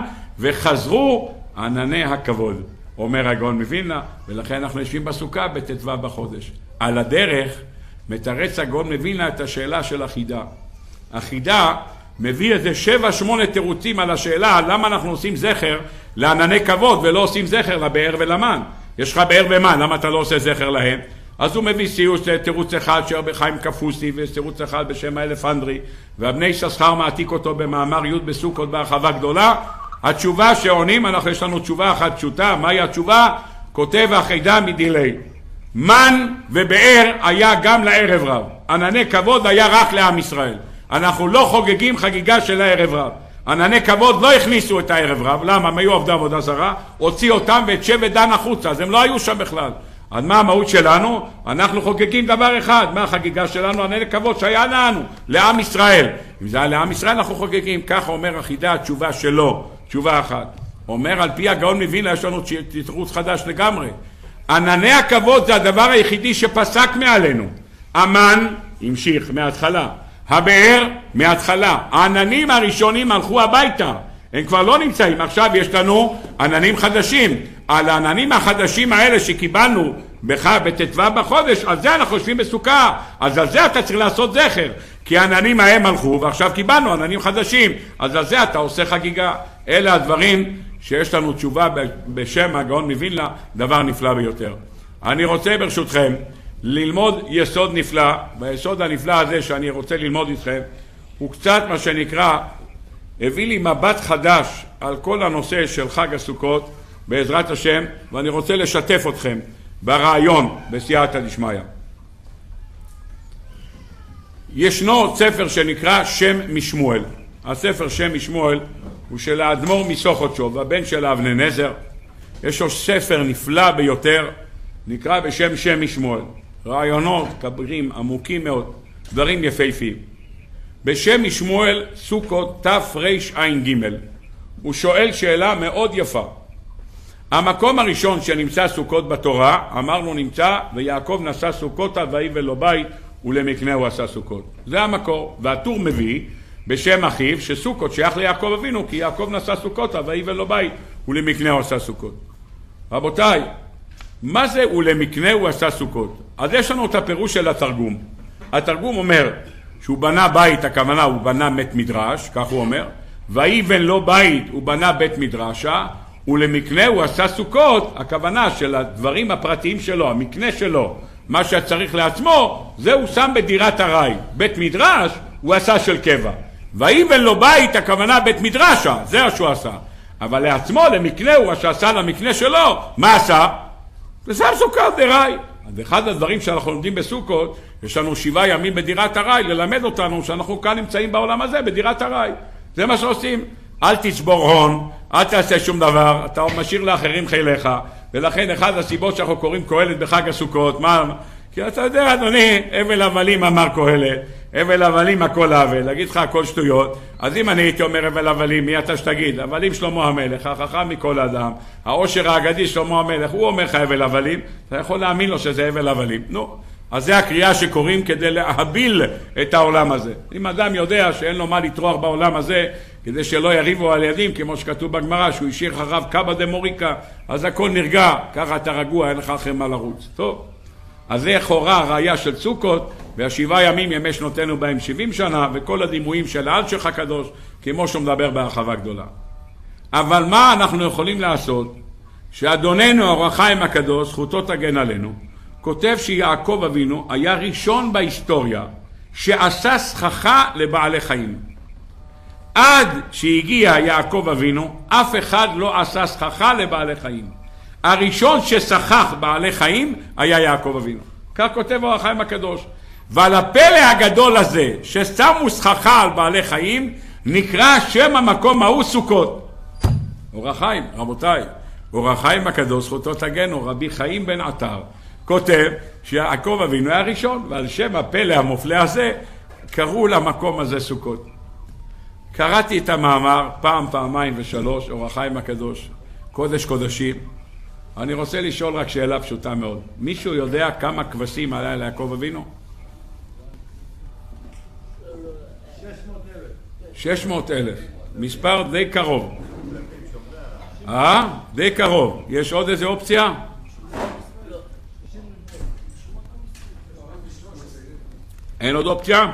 וחזרו ענני הכבוד, אומר הגאון מווילנה. ולכן אנחנו יושבים בסוכה בט"ו בחודש. על הדרך מתרץ הגאון מווילנה את השאלה של החידה. החידה מביא איזה שבע שמונה תירוצים על השאלה למה אנחנו עושים זכר לענני כבוד ולא עושים זכר לבאר ולמן. יש לך באר ומן, למה אתה לא עושה זכר להם? אז הוא מביא סיוס תירוץ אחד שרבי חיים קפוסי, ותירוץ אחד בשם האלפנדרי, והבני יששכר מעתיק אותו במאמר י' בסוכות בהרחבה גדולה. התשובה שעונים, אנחנו יש לנו תשובה אחת פשוטה. מהי התשובה? כותב החידה מדילי, מן ובאר היה גם לערב רב, ענני כבוד היה רק לעם ישראל. אנחנו לא חוגגים חגיגה של הערב רב. ענני כבוד לא הכניסו את הערב רב. למה? הם היו עבדי עבודה זרה, הוציא אותם ואת שבט דן החוצה, אז הם לא היו שם בכלל. אז מה המהות שלנו? אנחנו חוגגים דבר אחד. מה החגיגה שלנו? ענני כבוד שהיה לנו, לעם ישראל. אם זה היה לעם ישראל אנחנו חוגגים. ככה אומר החידה, התשובה שלו, תשובה אחת. אומר על פי הגאון מווילנה, יש לנו תירוץ חדש לגמרי. ענני הכבוד זה הדבר היחידי שפסק מעלינו. המן המשיך מההתחלה, הבאר מההתחלה. העננים הראשונים הלכו הביתה, הם כבר לא נמצאים. עכשיו יש לנו עננים חדשים. על העננים החדשים האלה שקיבלנו בט"ו בחודש, על זה אנחנו יושבים בסוכה. אז על זה אתה צריך לעשות זכר, כי העננים ההם הלכו ועכשיו קיבלנו עננים חדשים, אז על זה אתה עושה חגיגה. אלה הדברים שיש לנו תשובה בשם הגאון מווילנה, דבר נפלא ביותר. אני רוצה ברשותכם ללמוד יסוד נפלא, והיסוד הנפלא הזה שאני רוצה ללמוד איתכם הוא קצת מה שנקרא, הביא לי מבט חדש על כל הנושא של חג הסוכות בעזרת השם, ואני רוצה לשתף אתכם ברעיון בסייעתא דשמיא. ישנו ספר שנקרא שם משמואל. הספר שם משמואל הוא של האדמו"ר מסוכותשוב, הבן של אבני נזר. יש לו ספר נפלא ביותר, נקרא בשם שם משמואל. רעיונות כבירים, עמוקים מאוד, דברים יפהפיים. בשם משמואל סוכות תרע"ג. הוא שואל שאלה מאוד יפה. המקום הראשון שנמצא סוכות בתורה, אמרנו נמצא, ויעקב נשא סוכותה ויבן לו בית ולמקנה הוא עשה סוכות. זה המקור. והטור מביא בשם אחיו שסוכות שייך ליעקב אבינו, כי יעקב נשא סוכותה ויבן לו בית ולמקנה הוא עשה סוכות. רבותיי, מה זה ולמקנה הוא עשה סוכות? אז יש לנו את הפירוש של התרגום. התרגום אומר שהוא בנה בית, הכוונה הוא בנה בית מדרש, כך הוא אומר, ויבן לו בית הוא בנה בית מדרשה, ולמקנה הוא עשה סוכות, הכוונה של הדברים הפרטיים שלו, המקנה שלו, מה שצריך לעצמו, זה הוא שם בדירת הרי. בית מדרש הוא עשה של קבע. ויבן לו בית, הכוונה בית מדרשה, זה מה שהוא עשה. אבל לעצמו, למקנה הוא שעשה למקנה שלו, מה עשה? זה שם סוכות דרי. אז אחד הדברים שאנחנו לומדים בסוכות, יש לנו שבעה ימים בדירת הרי, ללמד אותנו שאנחנו כאן נמצאים בעולם הזה בדירת הרי. זה מה שעושים. אל תצבור הון, אל תעשה שום דבר, אתה משאיר לאחרים חיליך. ולכן אחד הסיבות שאנחנו קוראים קהלת בחג הסוכות, מה? כי אתה יודע אדוני, אבל הבלים אמר קהלת, אבל הבלים הכל הבל, להגיד לך הכל שטויות. אז אם אני הייתי אומר אבל הבלים, מי אתה שתגיד? הבלים שלמה המלך, החכם מכל אדם, העושר האגדי שלמה המלך, הוא אומר לך אבל הבלים, אתה יכול להאמין לו שזה אבל הבלים. נו, אז זה הקריאה שקוראים כדי להביל את העולם הזה. אם אדם יודע שאין לו מה לטרוח בעולם הזה, כדי שלא יריבו על ידים, כמו שכתוב בגמרא, שהוא השאיר אחריו קבא דמוריקה, אז הכל נרגע, ככה אתה רגוע, אין לך אחרי מה לרוץ. טוב, אז זה לכאורה הראיה של סוכות, והשבעה ימים ימי שנותינו בהם שבעים שנה, וכל הדימויים של העל שלך הקדוש, כמו שהוא מדבר בהרחבה גדולה. אבל מה אנחנו יכולים לעשות? שאדוננו אור החיים הקדוש, זכותו תגן עלינו, כותב שיעקב אבינו היה ראשון בהיסטוריה שעשה סככה לבעלי חיים. עד שהגיע יעקב אבינו, אף אחד לא עשה סככה לבעלי חיים. הראשון שסכך בעלי חיים היה יעקב אבינו. כך כותב אור החיים הקדוש. ועל הפלא הגדול הזה ששמו סככה על בעלי חיים נקרא שם המקום ההוא סוכות. אור החיים, רבותיי, אור החיים הקדוש זכותו תגנו, רבי חיים בן עטר כותב שיעקב אבינו היה ראשון, ועל שם הפלא המופלא הזה קראו למקום הזה סוכות. קראתי את המאמר פעם, פעמיים ושלוש, אור החיים הקדוש, קודש קודשים. אני רוצה לשאול רק שאלה פשוטה מאוד. מישהו יודע כמה כבשים עלה ליעקב אבינו? שש מאות אלף. מספר די קרוב. אה? די קרוב. יש עוד איזה אופציה? אין עוד אופציה?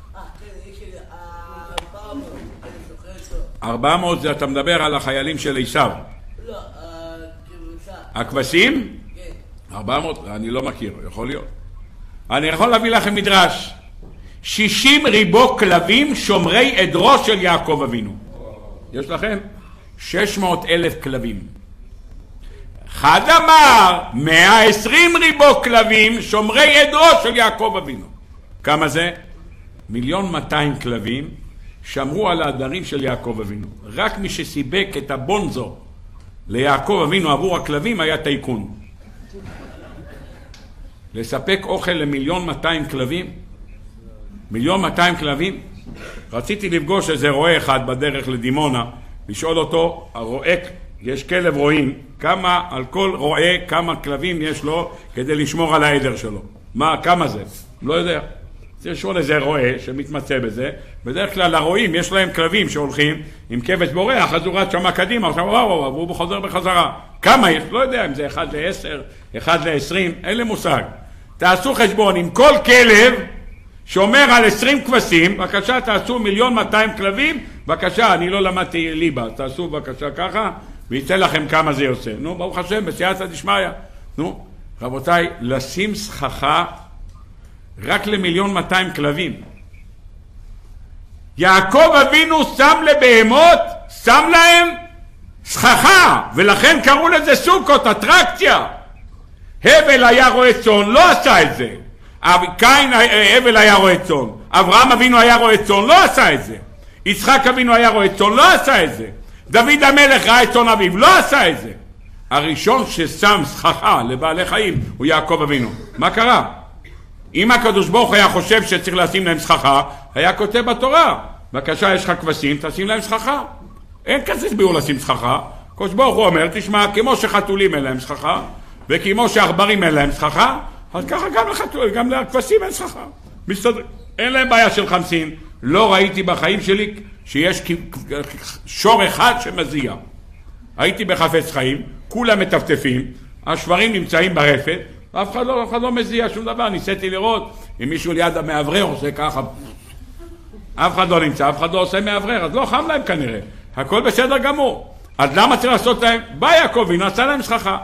ארבע מאות זה אתה מדבר על החיילים של עשיו. לא, הכבשים? כן. ארבע מאות? אני לא מכיר, יכול להיות. אני יכול להביא לכם מדרש. שישים ריבו כלבים שומרי עדרו של יעקב אבינו. יש לכם? שש מאות אלף כלבים. אחד אמר מאה ועשרים ריבו כלבים שומרי עדרו של יעקב אבינו. כמה זה? מיליון מאתיים כלבים שמרו על העדרים של יעקב אבינו. רק מי שסיבק את הבונזו ליעקב אבינו עבור הכלבים היה טייקון. לספק אוכל למיליון מאתיים כלבים? מיליון מאתיים כלבים? רציתי לפגוש איזה רועה אחד בדרך לדימונה, לשאול אותו, הרועה, יש כלב רועים, כמה, על כל רועה, כמה כלבים יש לו כדי לשמור על העדר שלו? מה, כמה זה? לא יודע. זה לשאול איזה רועה שמתמצא בזה. בדרך כלל הרועים יש להם כלבים שהולכים עם כבש בורח, אז הוא רץ שמה קדימה, עכשיו וואו וואו, והוא חוזר בחזרה. כמה יש? לא יודע אם זה אחד לעשר, אחד לעשרים, אין לי מושג. תעשו חשבון, עם כל כלב שומר על עשרים כבשים, בבקשה תעשו מיליון מאתיים כלבים, בבקשה, אני לא למדתי ליבה, תעשו בבקשה ככה, ויצא לכם כמה זה יוצא. נו, ברוך השם, בסייעתא דשמיא. נו, רבותיי, לשים סככה רק למיליון מאתיים כלבים. יעקב אבינו שם לבהמות, שם להם סככה, ולכן קראו לזה סוכות, אטרקציה. הבל היה רועה צאן, לא עשה את זה. קין הבל היה רועה צאן. אברהם אבינו היה רועה צאן, לא עשה את זה. יצחק אבינו היה רועה צאן, לא עשה את זה. דוד המלך ראה את צאן אביו, לא עשה את זה. הראשון ששם סככה לבעלי חיים הוא יעקב אבינו. מה קרה? אם הקדוש ברוך היה חושב שצריך לשים להם סככה, היה כותב בתורה, בבקשה יש לך כבשים, תשים להם סככה. אין כזה ביאור לשים סככה. הקדוש ברוך הוא אומר, תשמע, כמו שחתולים אין להם סככה, וכמו שעכברים אין להם סככה, אז ככה גם לחתולים, גם לכבשים אין סככה. מסתדר. אין להם בעיה של חמסין. לא ראיתי בחיים שלי שיש שור אחד שמזיע. הייתי בחפץ חיים, כולם מטפטפים, השברים נמצאים ברפת, אף אחד לא, אף אחד לא מזיע שום דבר. ניסיתי לראות אם מישהו ליד המעברר עושה ככה, אף אחד לא נמצא, אף אחד לא עושה מעברר, אז לא חם להם כנראה, הכל בסדר גמור. אז למה צריך לעשות להם? בא יעקב ונעשה להם סככה.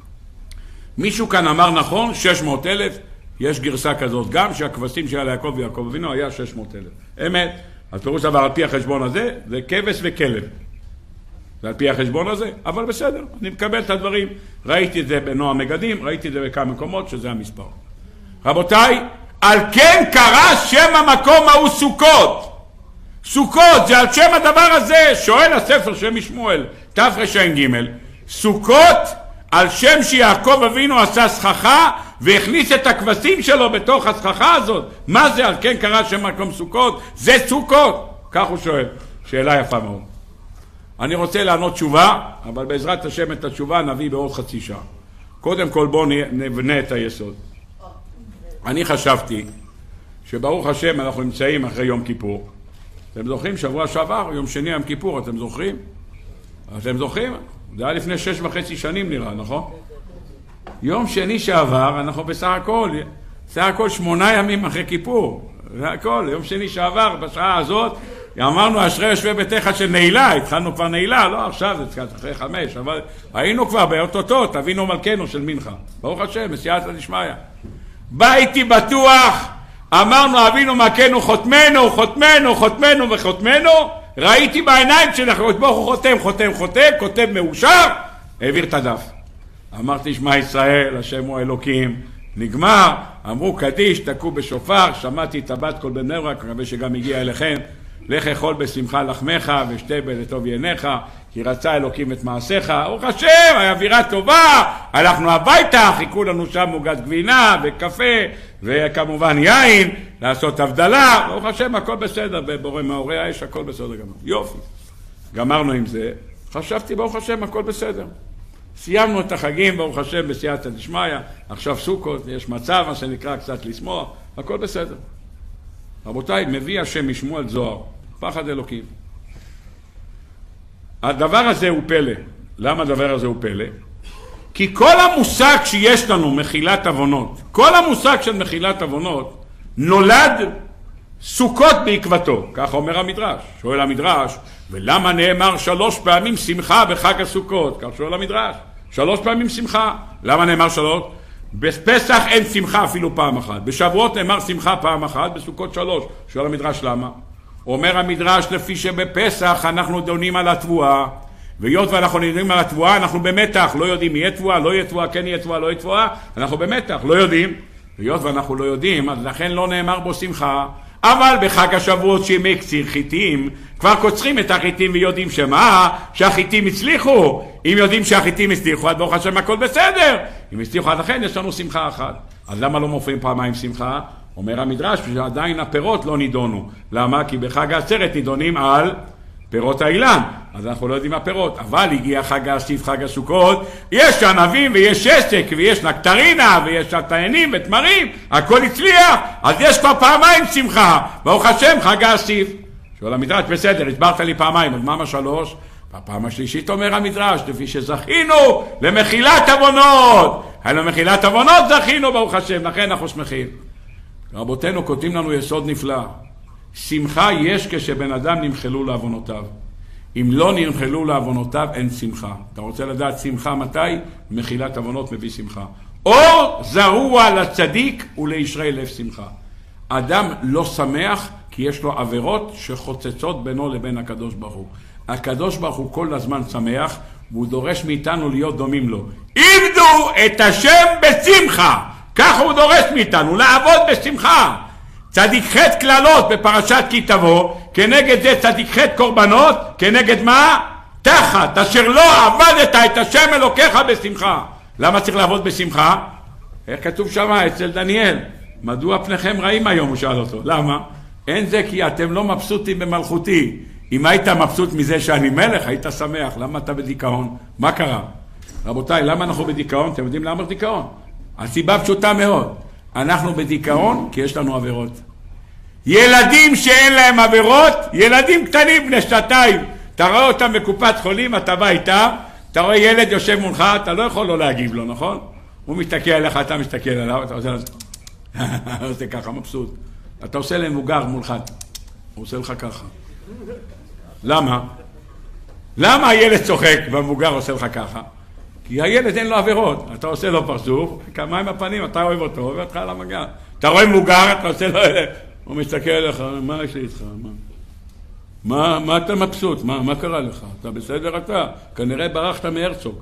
מישהו כאן אמר נכון, שש מאות אלף, יש גרסה כזאת גם שהכבשים של יעקב ויעקב אבינו היה שש מאות אלף. אמת, אז פירוש דבר על פי החשבון הזה, זה כבש וכלב. זה על פי החשבון הזה, אבל בסדר, אני מקבל את הדברים. ראיתי את זה בנועם מגדים, ראיתי את זה בכמה מקומות, שזה המספר. רבותיי, על כן קרא שם המקום ההוא סוכות. סוכות זה על שם הדבר הזה, שואל הספר שם משמואל, תרש"ג. סוכות על שם שיעקב אבינו עשה סככה, והכניס את הכבשים שלו בתוך הסככה הזאת. מה זה על כן קרא שם מקום סוכות? זה סוכות. כך הוא שואל. שאלה יפה מאוד. אני רוצה לענות תשובה, אבל בעזרת השם את התשובה נביא בעוד חצי שעה. קודם כל בואו נבנה את היסוד. אני חשבתי שברוך השם אנחנו נמצאים אחרי יום כיפור. אתם זוכרים? שבוע שעבר, יום שני יום כיפור, אתם זוכרים? אתם זוכרים? זה היה לפני שש וחצי שנים נראה, נכון? יום שני שעבר, אנחנו בסך הכל, בסך הכל שמונה ימים אחרי כיפור. זה הכל, יום שני שעבר, בשעה הזאת, אמרנו אשרי יושבי ביתך של נעילה, התחלנו כבר נעילה, לא עכשיו, זה קצת אחרי חמש, אבל היינו כבר באותות, אבינו מלכנו של מנחה. ברוך השם, בסייעתא דשמיא. בא איתי בטוח, אמרנו אבינו מלכנו חותמנו, חותמנו, חותמנו וחותמנו, ראיתי בעיניים שלך, ברוך הוא חותם, חותם, חותם, כותב מאושר, העביר את הדף. אמרתי, שמע ישראל, השם הוא אלוקים, נגמר, אמרו קדיש, תקעו בשופר, שמעתי את הבת קול בבני ברק, מקווה שגם הגיע אליכם, לך אכול בשמחה לחמך ושתה בלטוב עיניך, כי רצה אלוקים את מעשיך. ברוך השם, היה אווירה טובה, הלכנו הביתה, חיכו לנו שם מוגת גבינה וקפה וכמובן יין, לעשות הבדלה. ברוך השם, הכל בסדר, בבורא מאורי האש, הכל בסדר גמר. יופי, גמרנו עם זה. חשבתי, ברוך השם, הכל בסדר. סיימנו את החגים, ברוך השם, בסייעתא דשמיא, עכשיו סוכות, יש מצב, מה שנקרא קצת לשמוח, הכל בסדר. רבותיי, מביא השם משמואל זוהר, פחד אלוקים. הדבר הזה הוא פלא. למה הדבר הזה הוא פלא? כי כל המושג שיש לנו, מחילת עוונות, כל המושג של מחילת עוונות, נולד סוכות בעקבתו, כך אומר המדרש. שואל המדרש, ולמה נאמר שלוש פעמים שמחה בחג הסוכות? כך שואל המדרש, שלוש פעמים שמחה. למה נאמר שלוש? בפסח אין שמחה אפילו פעם אחת, בשבועות נאמר שמחה פעם אחת, בסוכות שלוש. שואל המדרש למה? אומר המדרש, לפי שבפסח אנחנו דונים על התבואה, והיות ואנחנו דונים על התבואה, אנחנו במתח, לא יודעים יהיה תבואה, לא יהיה תבואה, כן יהיה תבואה, לא יהיה תבואה, אנחנו במתח, לא יודעים. והיות ואנחנו לא יודעים, אז לכן לא נאמר בו שמחה. אבל בחג השבועות שימי קציר חיטים, כבר קוצרים את החיטים ויודעים שמה? שהחיטים הצליחו. אם יודעים שהחיטים הצליחו, אז ברוך השם הכל בסדר. אם הצליחו, אז לכן יש לנו שמחה אחת. אז למה לא מופיעים פעמיים שמחה? אומר המדרש, שעדיין הפירות לא נידונו. למה? כי בחג העצרת נידונים על פירות האילן. אז אנחנו לא יודעים הפירות. אבל הגיע חג האסיף, חג הסוכות, יש ענבים ויש שסק ויש נקטרינה ויש תאנים ותמרים, הכל הצליח, אז יש כבר פעמיים שמחה. ברוך השם, חג האסיף. שואל המדרש, בסדר, הסברת לי פעמיים, אז מה מה שלוש? בפעם השלישית אומר המדרש, לפי שזכינו למחילת עוונות. למחילת עוונות זכינו, ברוך השם, לכן אנחנו שמחים. רבותינו כותבים לנו יסוד נפלא. שמחה יש כשבן אדם נמחלו לעוונותיו. אם לא נמחלו לעוונותיו אין שמחה. אתה רוצה לדעת שמחה מתי? מחילת עוונות מביא שמחה. אור זרוע לצדיק ולישרי לב שמחה. אדם לא שמח כי יש לו עבירות שחוצצות בינו לבין הקדוש ברוך הוא. הקדוש ברוך הוא כל הזמן שמח והוא דורש מאיתנו להיות דומים לו. עבדו את השם בשמחה. ככה הוא דורש מאיתנו, לעבוד בשמחה. צדיק חטא כללות בפרשת כי תבוא, כנגד זה צדיק חטא קורבנות, כנגד מה? תחת, אשר לא עבדת את השם אלוקיך בשמחה. למה צריך לעבוד בשמחה? איך כתוב שם אצל דניאל? מדוע פניכם רעים היום? הוא שאל אותו. למה? אין זה כי אתם לא מבסוטים במלכותי. אם היית מבסוט מזה שאני מלך, היית שמח. למה אתה בדיכאון? מה קרה? רבותיי, למה אנחנו בדיכאון? אתם יודעים למה בדיכאון? הסיבה פשוטה מאוד. אנחנו בדיכאון כי יש לנו עבירות. ילדים שאין להם עבירות, ילדים קטנים בני שנתיים, אתה רואה אותם בקופת חולים, אתה בא איתם, אתה רואה ילד יושב מולך, אתה לא יכול לא להגיב לו, נכון? הוא מסתכל עליך, אתה מסתכל עליו, אתה עושה לו, אתה עושה ככה מבסוט. אתה עושה למבוגר מולך, הוא עושה לך ככה. למה? למה הילד צוחק והמבוגר עושה לך ככה? כי הילד אין לו עבירות, אתה עושה לו פרצוף, כמה עם הפנים, אתה אוהב אותו, ואתה על המגע. אתה רואה מבוגר, אתה עושה לו, הוא מסתכל עליך, מה יש לי איתך? מה, מה, מה אתה מבסוט? מה, מה קרה לך? אתה בסדר אתה? כנראה ברחת מהרצוג.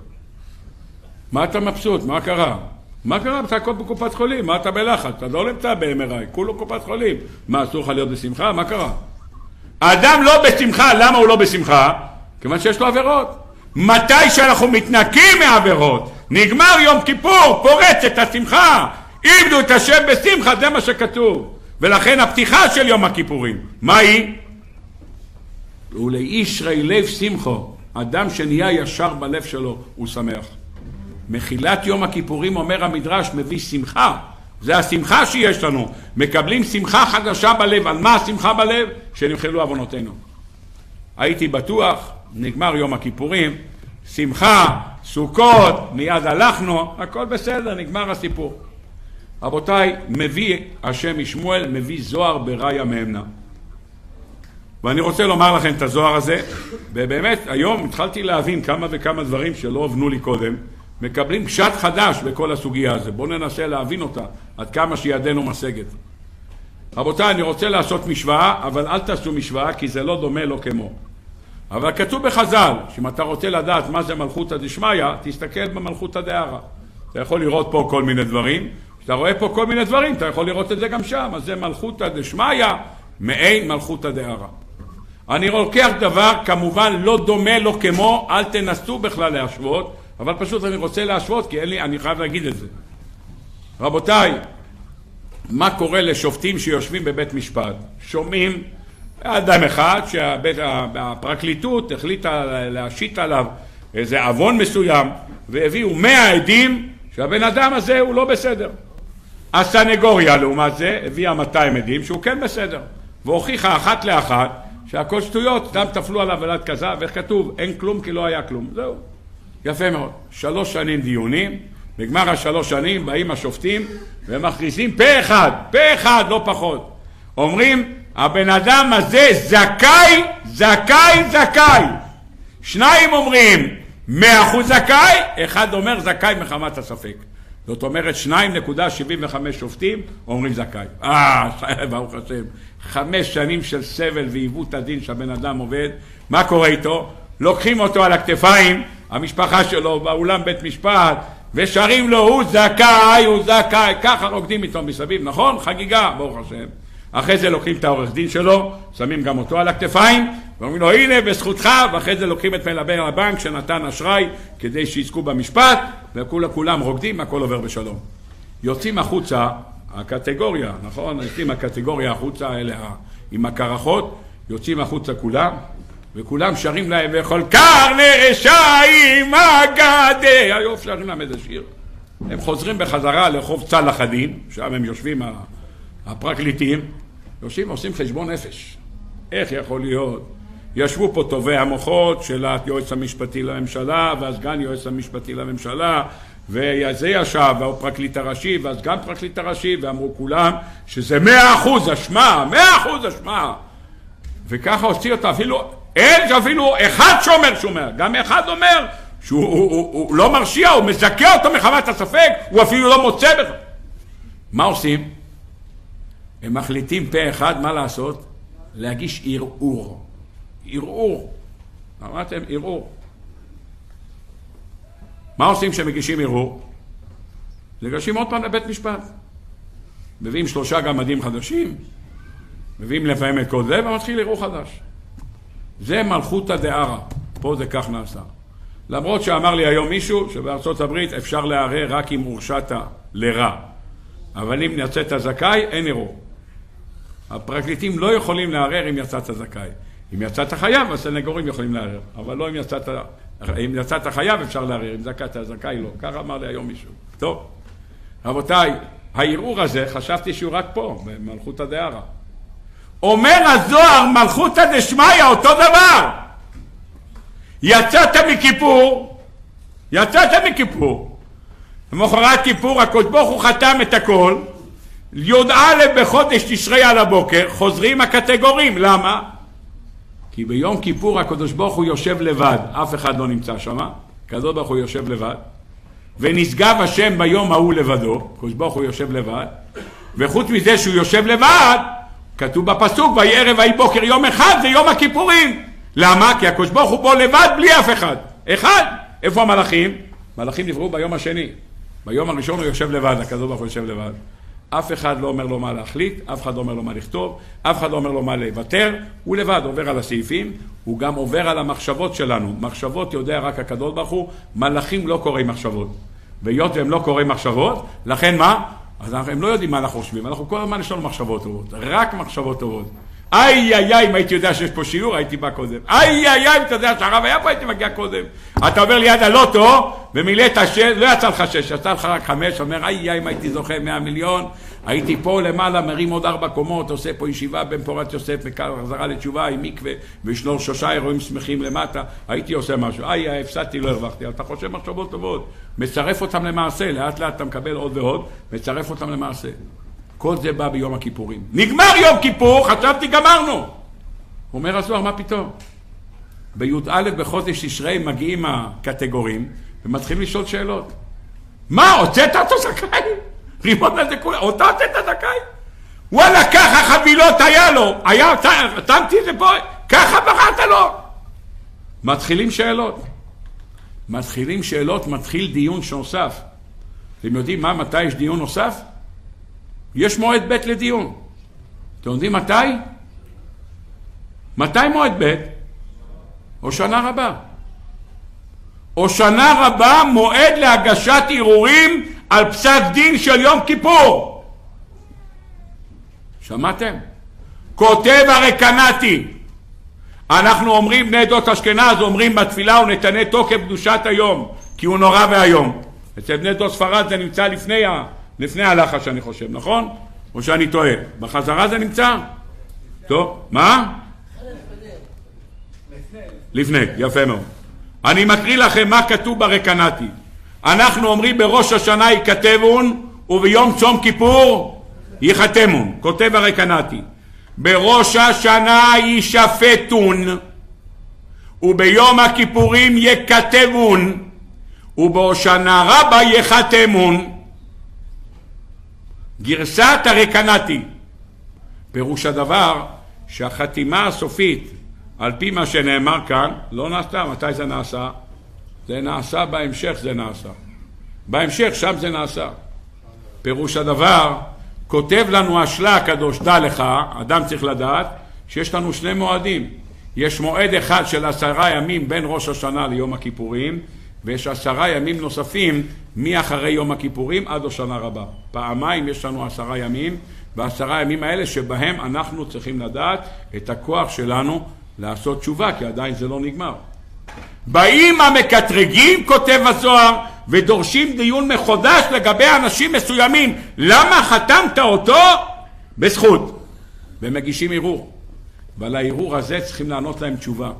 מה אתה מבסוט? מה קרה? מה קרה? אתה הכל בקופת חולים, מה אתה בלחץ? אתה לא נמצא ב-אם אר איי, כולו קופת חולים. מה, אסור לך להיות בשמחה? מה קרה? האדם לא בשמחה, למה הוא לא בשמחה? כיוון שיש לו עבירות. מתי שאנחנו מתנקים מהעבירות, נגמר יום כיפור, פורץ את השמחה, עבדו את השם בשמחה, זה מה שכתוב. ולכן הפתיחה של יום הכיפורים, מה היא? ולישרי לב שמחו, אדם שנהיה ישר בלב שלו, הוא שמח. מחילת יום הכיפורים, אומר המדרש, מביא שמחה. זה השמחה שיש לנו. מקבלים שמחה חדשה בלב. על מה השמחה בלב? שנמחלו עוונותינו. הייתי בטוח, נגמר יום הכיפורים, שמחה, סוכות, מיד הלכנו, הכל בסדר, נגמר הסיפור. רבותיי, מביא השם משמואל, מביא זוהר בראיה מהמנה. ואני רוצה לומר לכם את הזוהר הזה, ובאמת היום התחלתי להבין כמה וכמה דברים שלא הובנו לי קודם, מקבלים פשט חדש בכל הסוגיה הזה. בואו ננסה להבין אותה, עד כמה שידנו משגת. רבותיי, אני רוצה לעשות משוואה, אבל אל תעשו משוואה, כי זה לא דומה, לא כמו. אבל כתוב בחז"ל, שאם אתה רוצה לדעת מה זה מלכותא דשמיא, תסתכל במלכותא דהרא. אתה יכול לראות פה כל מיני דברים, אתה רואה פה כל מיני דברים, אתה יכול לראות את זה גם שם, אז זה מלכותא דשמיא, מעין מלכותא דהרא. אני לוקח דבר, כמובן לא דומה לו כמו, אל תנסו בכלל להשוות, אבל פשוט אני רוצה להשוות, כי אין לי, אני חייב להגיד את זה. רבותיי, מה קורה לשופטים שיושבים בבית משפט? שומעים אדם אחד שהפרקליטות החליטה להשית עליו איזה עוון מסוים, והביאו מאה עדים שהבן אדם הזה הוא לא בסדר. הסנגוריה לעומת זה הביאה מאתיים עדים שהוא כן בסדר, והוכיחה אחת לאחת שהכל שטויות, סתם תפלו עליו ולד כזב, ואיך כתוב, אין כלום כי לא היה כלום. זהו. יפה מאוד. שלוש שנים דיונים, בגמר השלוש שנים באים השופטים ומכריזים פה אחד, פה אחד, לא פחות. אומרים, הבן אדם הזה זכאי, זכאי, זכאי. שניים אומרים, מאה אחוז זכאי, אחד אומר זכאי מחמת הספק. זאת אומרת, שניים נקודה שבעים וחמש שופטים אומרים זכאי. אה, ברוך השם. חמש שנים של סבל ועיוות הדין שהבן אדם עובד. מה קורה איתו? לוקחים אותו על הכתפיים, המשפחה שלו באולם בית משפט, ושרים לו, הוא זכאי, הוא זכאי. ככה רוקדים איתו מסביב, נכון? חגיגה, ברוך השם. אחרי זה לוקחים את העורך דין שלו, שמים גם אותו על הכתפיים, ואומרים לו, הנה, בזכותך, ואחרי זה לוקחים את מלבר הבנק שנתן אשראי, כדי שיזכו במשפט, וכולם רוקדים, הכל עובר בשלום. יוצאים החוצה, הקטגוריה, נכון? יוצאים הקטגוריה החוצה, אלה עם הקרחות, יוצאים החוצה כולם, וכולם שרים להם, וכל קרני רשעים אגדה, היו שרים להם איזה שיר. הם חוזרים בחזרה לחוף צלח הדין, שם הם יושבים הפרקליטים, יושבים ועושים חשבון נפש. איך יכול להיות? ישבו פה טובי המוחות של היועץ המשפטי לממשלה, והסגן יועץ המשפטי לממשלה, וזה ישב, והפרקליט הראשי, והסגן פרקליט הראשי, ואמרו כולם שזה מאה אחוז אשמה, מאה אחוז אשמה. וככה הוציא אותה, אפילו, אין אפילו אחד שאומר שומר, גם אחד אומר שהוא הוא, הוא, הוא לא מרשיע, הוא מזכה אותו מחמת הספק, הוא אפילו לא מוצא בכלל. מה עושים? הם מחליטים פה אחד, מה לעשות? להגיש ערעור. ערעור. אמרתם, ערעור. מה עושים כשמגישים ערעור? מגישים עוד פעם לבית משפט. מביאים שלושה גמדים חדשים, מביאים לפעמים את כל זה, ומתחיל ערעור חדש. זה מלכותא דהרא. פה זה כך נעשה. למרות שאמר לי היום מישהו שבארצות הברית אפשר לערער רק אם הורשעת לרע. אבל אם יצאת זכאי, אין ערעור. הפרקליטים לא יכולים לערער אם יצאת זכאי. אם יצאת חייב, הסנגורים יכולים לערער. אבל לא אם יצאת, אם יצאת חייב אפשר לערער, אם זכאת זכאי לא. ככה אמר לי היום מישהו. טוב, רבותיי, הערעור הזה, חשבתי שהוא רק פה, במלכותא דהרא. אומר הזוהר, מלכותא דשמיא, אותו דבר. יצאת מכיפור, יצאת מכיפור. למחרת כיפור, הקדוש ברוך הוא חתם את הכל, י"א בחודש תשרי על הבוקר, חוזרים הקטגורים. למה? כי ביום כיפור הקדוש ברוך הוא יושב לבד, אף אחד לא נמצא שם, הקדוש ברוך הוא יושב לבד, ונשגב השם ביום ההוא לבדו, הקדוש ברוך הוא יושב לבד, וחוץ מזה שהוא יושב לבד, כתוב בפסוק, ויהי ערב ויהי בוקר, יום אחד זה יום הכיפורים. למה? כי הקדוש ברוך הוא בו לבד בלי אף אחד. אחד. איפה המלאכים? מלאכים נבראו ביום השני. ביום הראשון הוא יושב לבד, הקדוש ברוך הוא יושב לבד. אף אחד לא אומר לו מה להחליט, אף אחד לא אומר לו מה לכתוב, אף אחד לא אומר לו מה לוותר, הוא לבד עובר על הסעיפים, הוא גם עובר על המחשבות שלנו. מחשבות יודע רק הקדוש ברוך הוא, מלאכים לא קוראים מחשבות. והיות והם לא קוראים מחשבות, לכן מה? אז הם לא יודעים מה אנחנו חושבים, אנחנו כל הזמן יש לנו מחשבות טובות, רק מחשבות טובות. איי איי איי, אם הייתי יודע שיש פה שיעור, הייתי בא קודם. איי איי איי, אם אתה יודע שהרב היה פה, הייתי מגיע קודם. אתה עובר ליד הלוטו, ומילאת שש, לא יצא לך שש, יצא לך רק חמש, אומר, איי איי, אם הייתי זוכה מאה מיליון, הייתי פה למעלה, מרים עוד ארבע קומות, עושה פה ישיבה בן פורת יוסף, וחזרה לתשובה עם מקווה, ושנור שלושה אירועים שמחים למטה, הייתי עושה משהו. איי איי, הפסדתי, לא הרווחתי. אתה חושב מחשבות טובות, מצרף אותם למעשה, לאט לאט אתה מקבל עוד ועוד, מצרף אותם למעשה. כל זה בא ביום הכיפורים. נגמר יום כיפור, חשבתי גמרנו. אומר הזוהר, מה פתאום? בי"א בחודש תשרי מגיעים הקטגורים, ומתחילים לשאול שאלות. מה, הוצאת אותו זכאי? רימון לזה כולה, אותה הוצאת זכאי? וואלה, ככה חבילות היה לו. היה, תמתי את זה פה, ככה בחרת לו. מתחילים שאלות. מתחילים שאלות, מתחיל דיון שנוסף. אתם יודעים מה, מתי יש דיון נוסף? יש מועד ב' לדיון. אתם יודעים מתי? מתי מועד ב'? או שנה רבה. או שנה רבה מועד להגשת ערעורים על פסק דין של יום כיפור. שמעתם? כותב הרקנתי. אנחנו אומרים, בני עדות אשכנז, אומרים בתפילה ונתנה תוקף קדושת היום, כי הוא נורא והיום. אצל בני עדות ספרד זה נמצא לפני, ה... לפני הלחש, אני חושב, נכון? או שאני טועה? בחזרה זה נמצא? טוב, מה? לפני, יפה מאוד. אני מקריא לכם מה כתוב ברקנתי. אנחנו אומרים בראש השנה ייכתבון וביום צום כיפור ייחתמון. כותב הרקנתי. בראש השנה יישפטון וביום הכיפורים ייכתבון ובהושענא רבה ייחתמון. גרסת הרקנתי. פירוש הדבר שהחתימה הסופית על פי מה שנאמר כאן לא נעשתה. מתי זה נעשה? זה נעשה בהמשך, זה נעשה בהמשך, שם זה נעשה. פירוש הדבר, כותב לנו השלה הקדוש, דע לך, אדם צריך לדעת שיש לנו שני מועדים. יש מועד אחד של עשרה ימים בין ראש השנה ליום הכיפורים, ויש עשרה ימים נוספים מאחרי יום הכיפורים עד השנה רבה. פעמיים יש לנו עשרה ימים, בעשרה ימים האלה שבהם אנחנו צריכים לדעת את הכוח שלנו לעשות תשובה, כי עדיין זה לא נגמר. באים המקטרגים, כותב הזוהר, ודורשים דיון מחודש לגבי אנשים מסוימים. למה חתמת אותו? בזכות. ומגישים ערעור. ועל הערעור הזה צריכים לענות להם תשובה.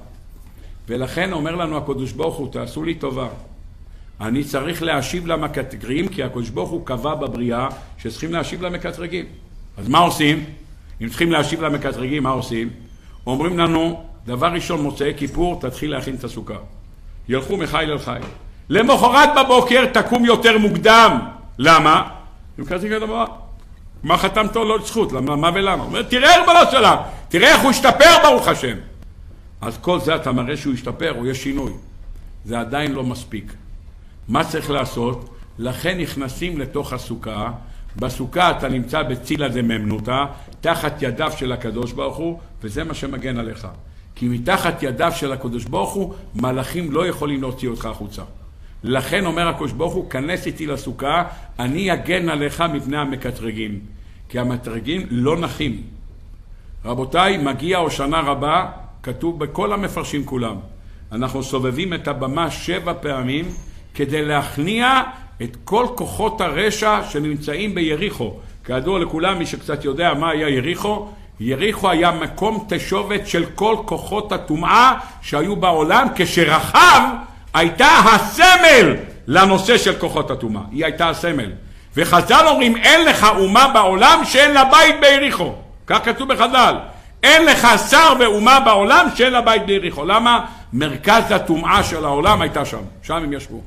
ולכן אומר לנו הקדוש ברוך הוא, תעשו לי טובה. אני צריך להשיב למקטרגים, כי הקדוש ברוך הוא קבע בבריאה שצריכים להשיב למקטרגים. אז מה עושים? אם צריכים להשיב למקטרגים, מה עושים? אומרים לנו, דבר ראשון מוצאי כיפור, תתחיל להכין את הסוכה. ילכו מחיל אל חיל. למחרת בבוקר תקום יותר מוקדם. למה? אם קראתי כזה דבר, מה חתמתו? לא לזכות. למה? מה ולמה? אומר, תראה ריבונו של עולם, תראה איך הוא השתפר ברוך השם. אז כל זה אתה מראה שהוא השתפר, או יש שינוי. זה עדיין לא מספיק. מה צריך לעשות? לכן נכנסים לתוך הסוכה. בסוכה אתה נמצא בצילה דממנותא, תחת ידיו של הקדוש ברוך הוא, וזה מה שמגן עליך. כי מתחת ידיו של הקדוש ברוך הוא, מלאכים לא יכולים להוציא אותך החוצה. לכן אומר הקדוש ברוך הוא, כנס איתי לסוכה, אני אגן עליך מפני המקטרגים. כי המקטרגים לא נחים. רבותיי, מגיע הושענא רבה, כתוב בכל המפרשים כולם. אנחנו סובבים את הבמה שבע פעמים, כדי להכניע את כל כוחות הרשע שנמצאים ביריחו. כידוע לכולם, מי שקצת יודע מה היה יריחו, יריחו היה מקום תשובת של כל כוחות הטומאה שהיו בעולם, כשרחב הייתה הסמל לנושא של כוחות הטומאה. היא הייתה הסמל. וחז"ל אומרים, אין לך אומה בעולם שאין לה בית ביריחו. כך כתוב בחז"ל. אין לך שר ואומה בעולם שאין לה בית ביריחו. למה? מרכז הטומאה של העולם הייתה שם. שם הם ישבו.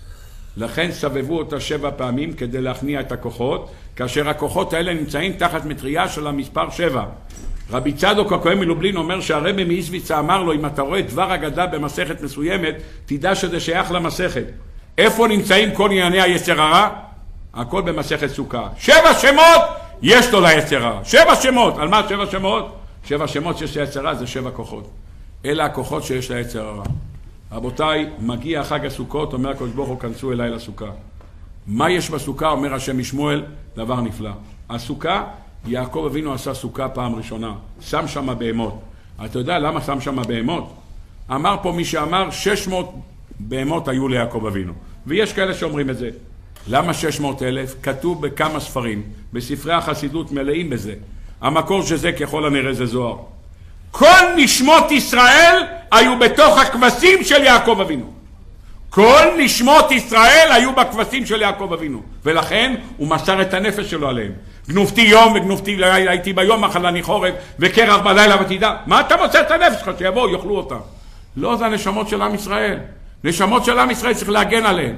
לכן סבבו אותה שבע פעמים כדי להכניע את הכוחות, כאשר הכוחות האלה נמצאים תחת מטריה של המספר שבע. רבי צדוק הכהן מלובלין אומר שהרבי מאיזוויצה אמר לו, אם אתה רואה דבר אגדה במסכת מסוימת, תדע שזה שייך למסכת. איפה נמצאים כל ענייני היצר הרע? הכל במסכת סוכה. שבע שמות יש לו ליצר הרע. שבע שמות. על מה שבע שמות? שבע שמות שיש ליצר הרע זה שבע כוחות. אלה הכוחות שיש ליצר הרע. רבותיי, מגיע חג הסוכות, אומר הקדוש ברוך הוא, כנסו אליי לסוכה. מה יש בסוכה? אומר השם משמואל, דבר נפלא. הסוכה, יעקב אבינו עשה סוכה פעם ראשונה, שם שם בהמות. אתה יודע למה שם שם בהמות? אמר פה מי שאמר, שש מאות בהמות היו ליעקב אבינו. ויש כאלה שאומרים את זה. למה שש מאות אלף? כתוב בכמה ספרים, בספרי החסידות מלאים בזה. המקור שזה ככל הנראה זה זוהר. כל נשמות ישראל היו בתוך הכבשים של יעקב אבינו. כל נשמות ישראל היו בכבשים של יעקב אבינו. ולכן הוא מסר את הנפש שלו עליהם. גנובתי יום וגנובתי לילה, הייתי ביום מחלני חורף וקרח בלילה ותדע. מה אתה מוסר את הנפש שלך? שיבואו, יאכלו אותם. לא, זה הנשמות של עם ישראל. נשמות של עם ישראל צריך להגן עליהם.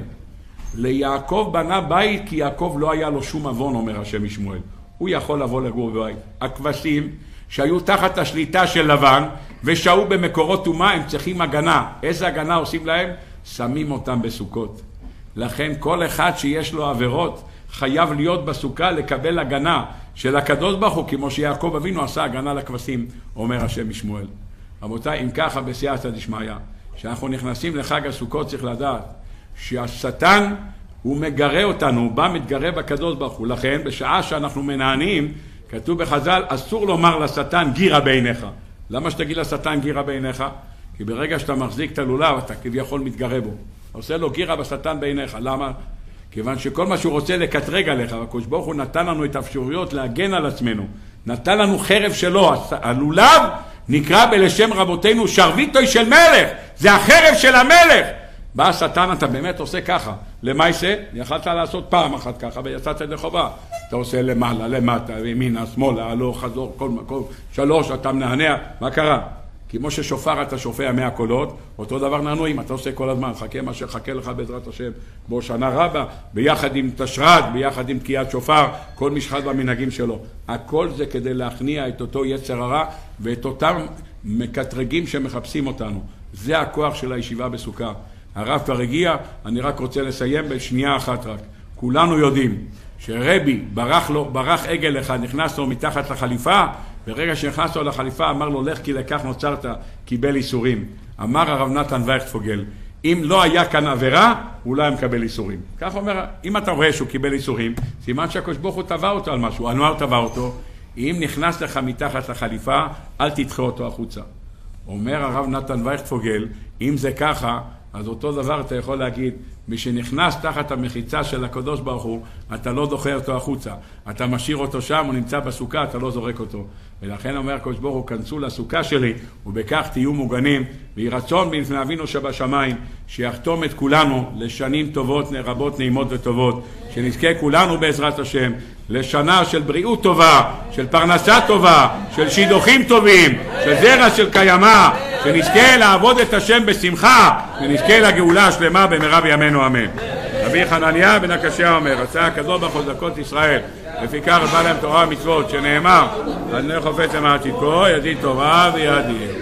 ליעקב בנה בית כי יעקב לא היה לו שום אבון, אומר השם משמואל. הוא יכול לבוא לגור בבית. הכבשים שהיו תחת השליטה של לבן ושהו במקורות טומאה, הם צריכים הגנה. איזה הגנה עושים להם? שמים אותם בסוכות. לכן כל אחד שיש לו עבירות חייב להיות בסוכה לקבל הגנה של הקדוש ברוך הוא, כמו שיעקב אבינו עשה הגנה לכבשים, אומר השם משמואל. רבותיי, אם ככה בסייעתא דשמיא, שאנחנו נכנסים לחג הסוכות, צריך לדעת שהשטן הוא מגרה אותנו, הוא בא מתגרה בקדוש ברוך הוא. לכן בשעה שאנחנו מנענים, כתוב בחז"ל, אסור לומר לשטן גירה בעיניך. למה שתגיד לשטן גירה בעיניך? כי ברגע שאתה מחזיק את הלולב, אתה כביכול מתגרה בו. עושה לו גירה בשטן בעיניך. למה? כיוון שכל מה שהוא רוצה לקטרג עליך, והקדוש ברוך הוא נתן לנו את האפשרויות להגן על עצמנו. נתן לנו חרב שלו. הלולב נקרא בלשם רבותינו שרביטוי של מלך. זה החרב של המלך. בא השטן, אתה באמת עושה ככה. למה יעשה? יכלת לעשות פעם אחת ככה ויצאת ידי חובה. אתה עושה למעלה, למטה, ימינה, שמאלה, הלוך, חזור, כל מקום. שלוש, אתה מנענע. מה קרה? כמו ששופר אתה שופע מאה קולות, אותו דבר נענועים, אתה עושה כל הזמן, חכה מה שחכה לך בעזרת השם, בו שנה רבה, ביחד עם תשרד, ביחד עם תקיעת שופר, כל משחד במנהגים שלו. הכל זה כדי להכניע את אותו יצר הרע, ואת אותם מקטרגים שמחפשים אותנו. זה הכוח של הישיבה בסוכה. הרב כבר הגיע, אני רק רוצה לסיים בשנייה אחת רק. כולנו יודעים שרבי ברח לו, ברח עגל אחד, נכנס לו מתחת לחליפה, ברגע שנכנס לו לחליפה אמר לו, לך כי לכך נוצרת, קיבל איסורים. אמר הרב נתן ויכטפוגל, אם לא היה כאן עבירה, הוא לא היה מקבל איסורים. כך אומר, אם אתה רואה שהוא קיבל איסורים, סימן שהקדוש ברוך הוא טבע אותו על משהו. על מה הוא טבע אותו? אם נכנס לך מתחת לחליפה, אל תדחה אותו החוצה. אומר הרב נתן ויכטפוגל, אם זה ככה, אז אותו דבר אתה יכול להגיד, מי שנכנס תחת המחיצה של הקדוש ברוך הוא, אתה לא דוחה אותו החוצה. אתה משאיר אותו שם, הוא נמצא בסוכה, אתה לא זורק אותו. ולכן אומר הקדוש ברוך הוא, כנסו לסוכה שלי, ובכך תהיו מוגנים, ויהי רצון בפני אבינו שבשמיים, שיחתום את כולנו לשנים טובות, רבות, נעימות וטובות, שנזכה כולנו בעזרת השם, לשנה של בריאות טובה, של פרנסה טובה, של שידוכים טובים, של זרע של קיימה, שנזכה לעבוד את השם בשמחה, ונזכה לגאולה השלמה במהרה בימינו אמן. רבי חנניה בן הקשיא אומר, רצה הקדוש ברוך הוא זכות ישראל, לפיכך בא להם תורה ומצוות, שנאמר, אדוני חפץ למען צדקו, ידית תורה וידיר.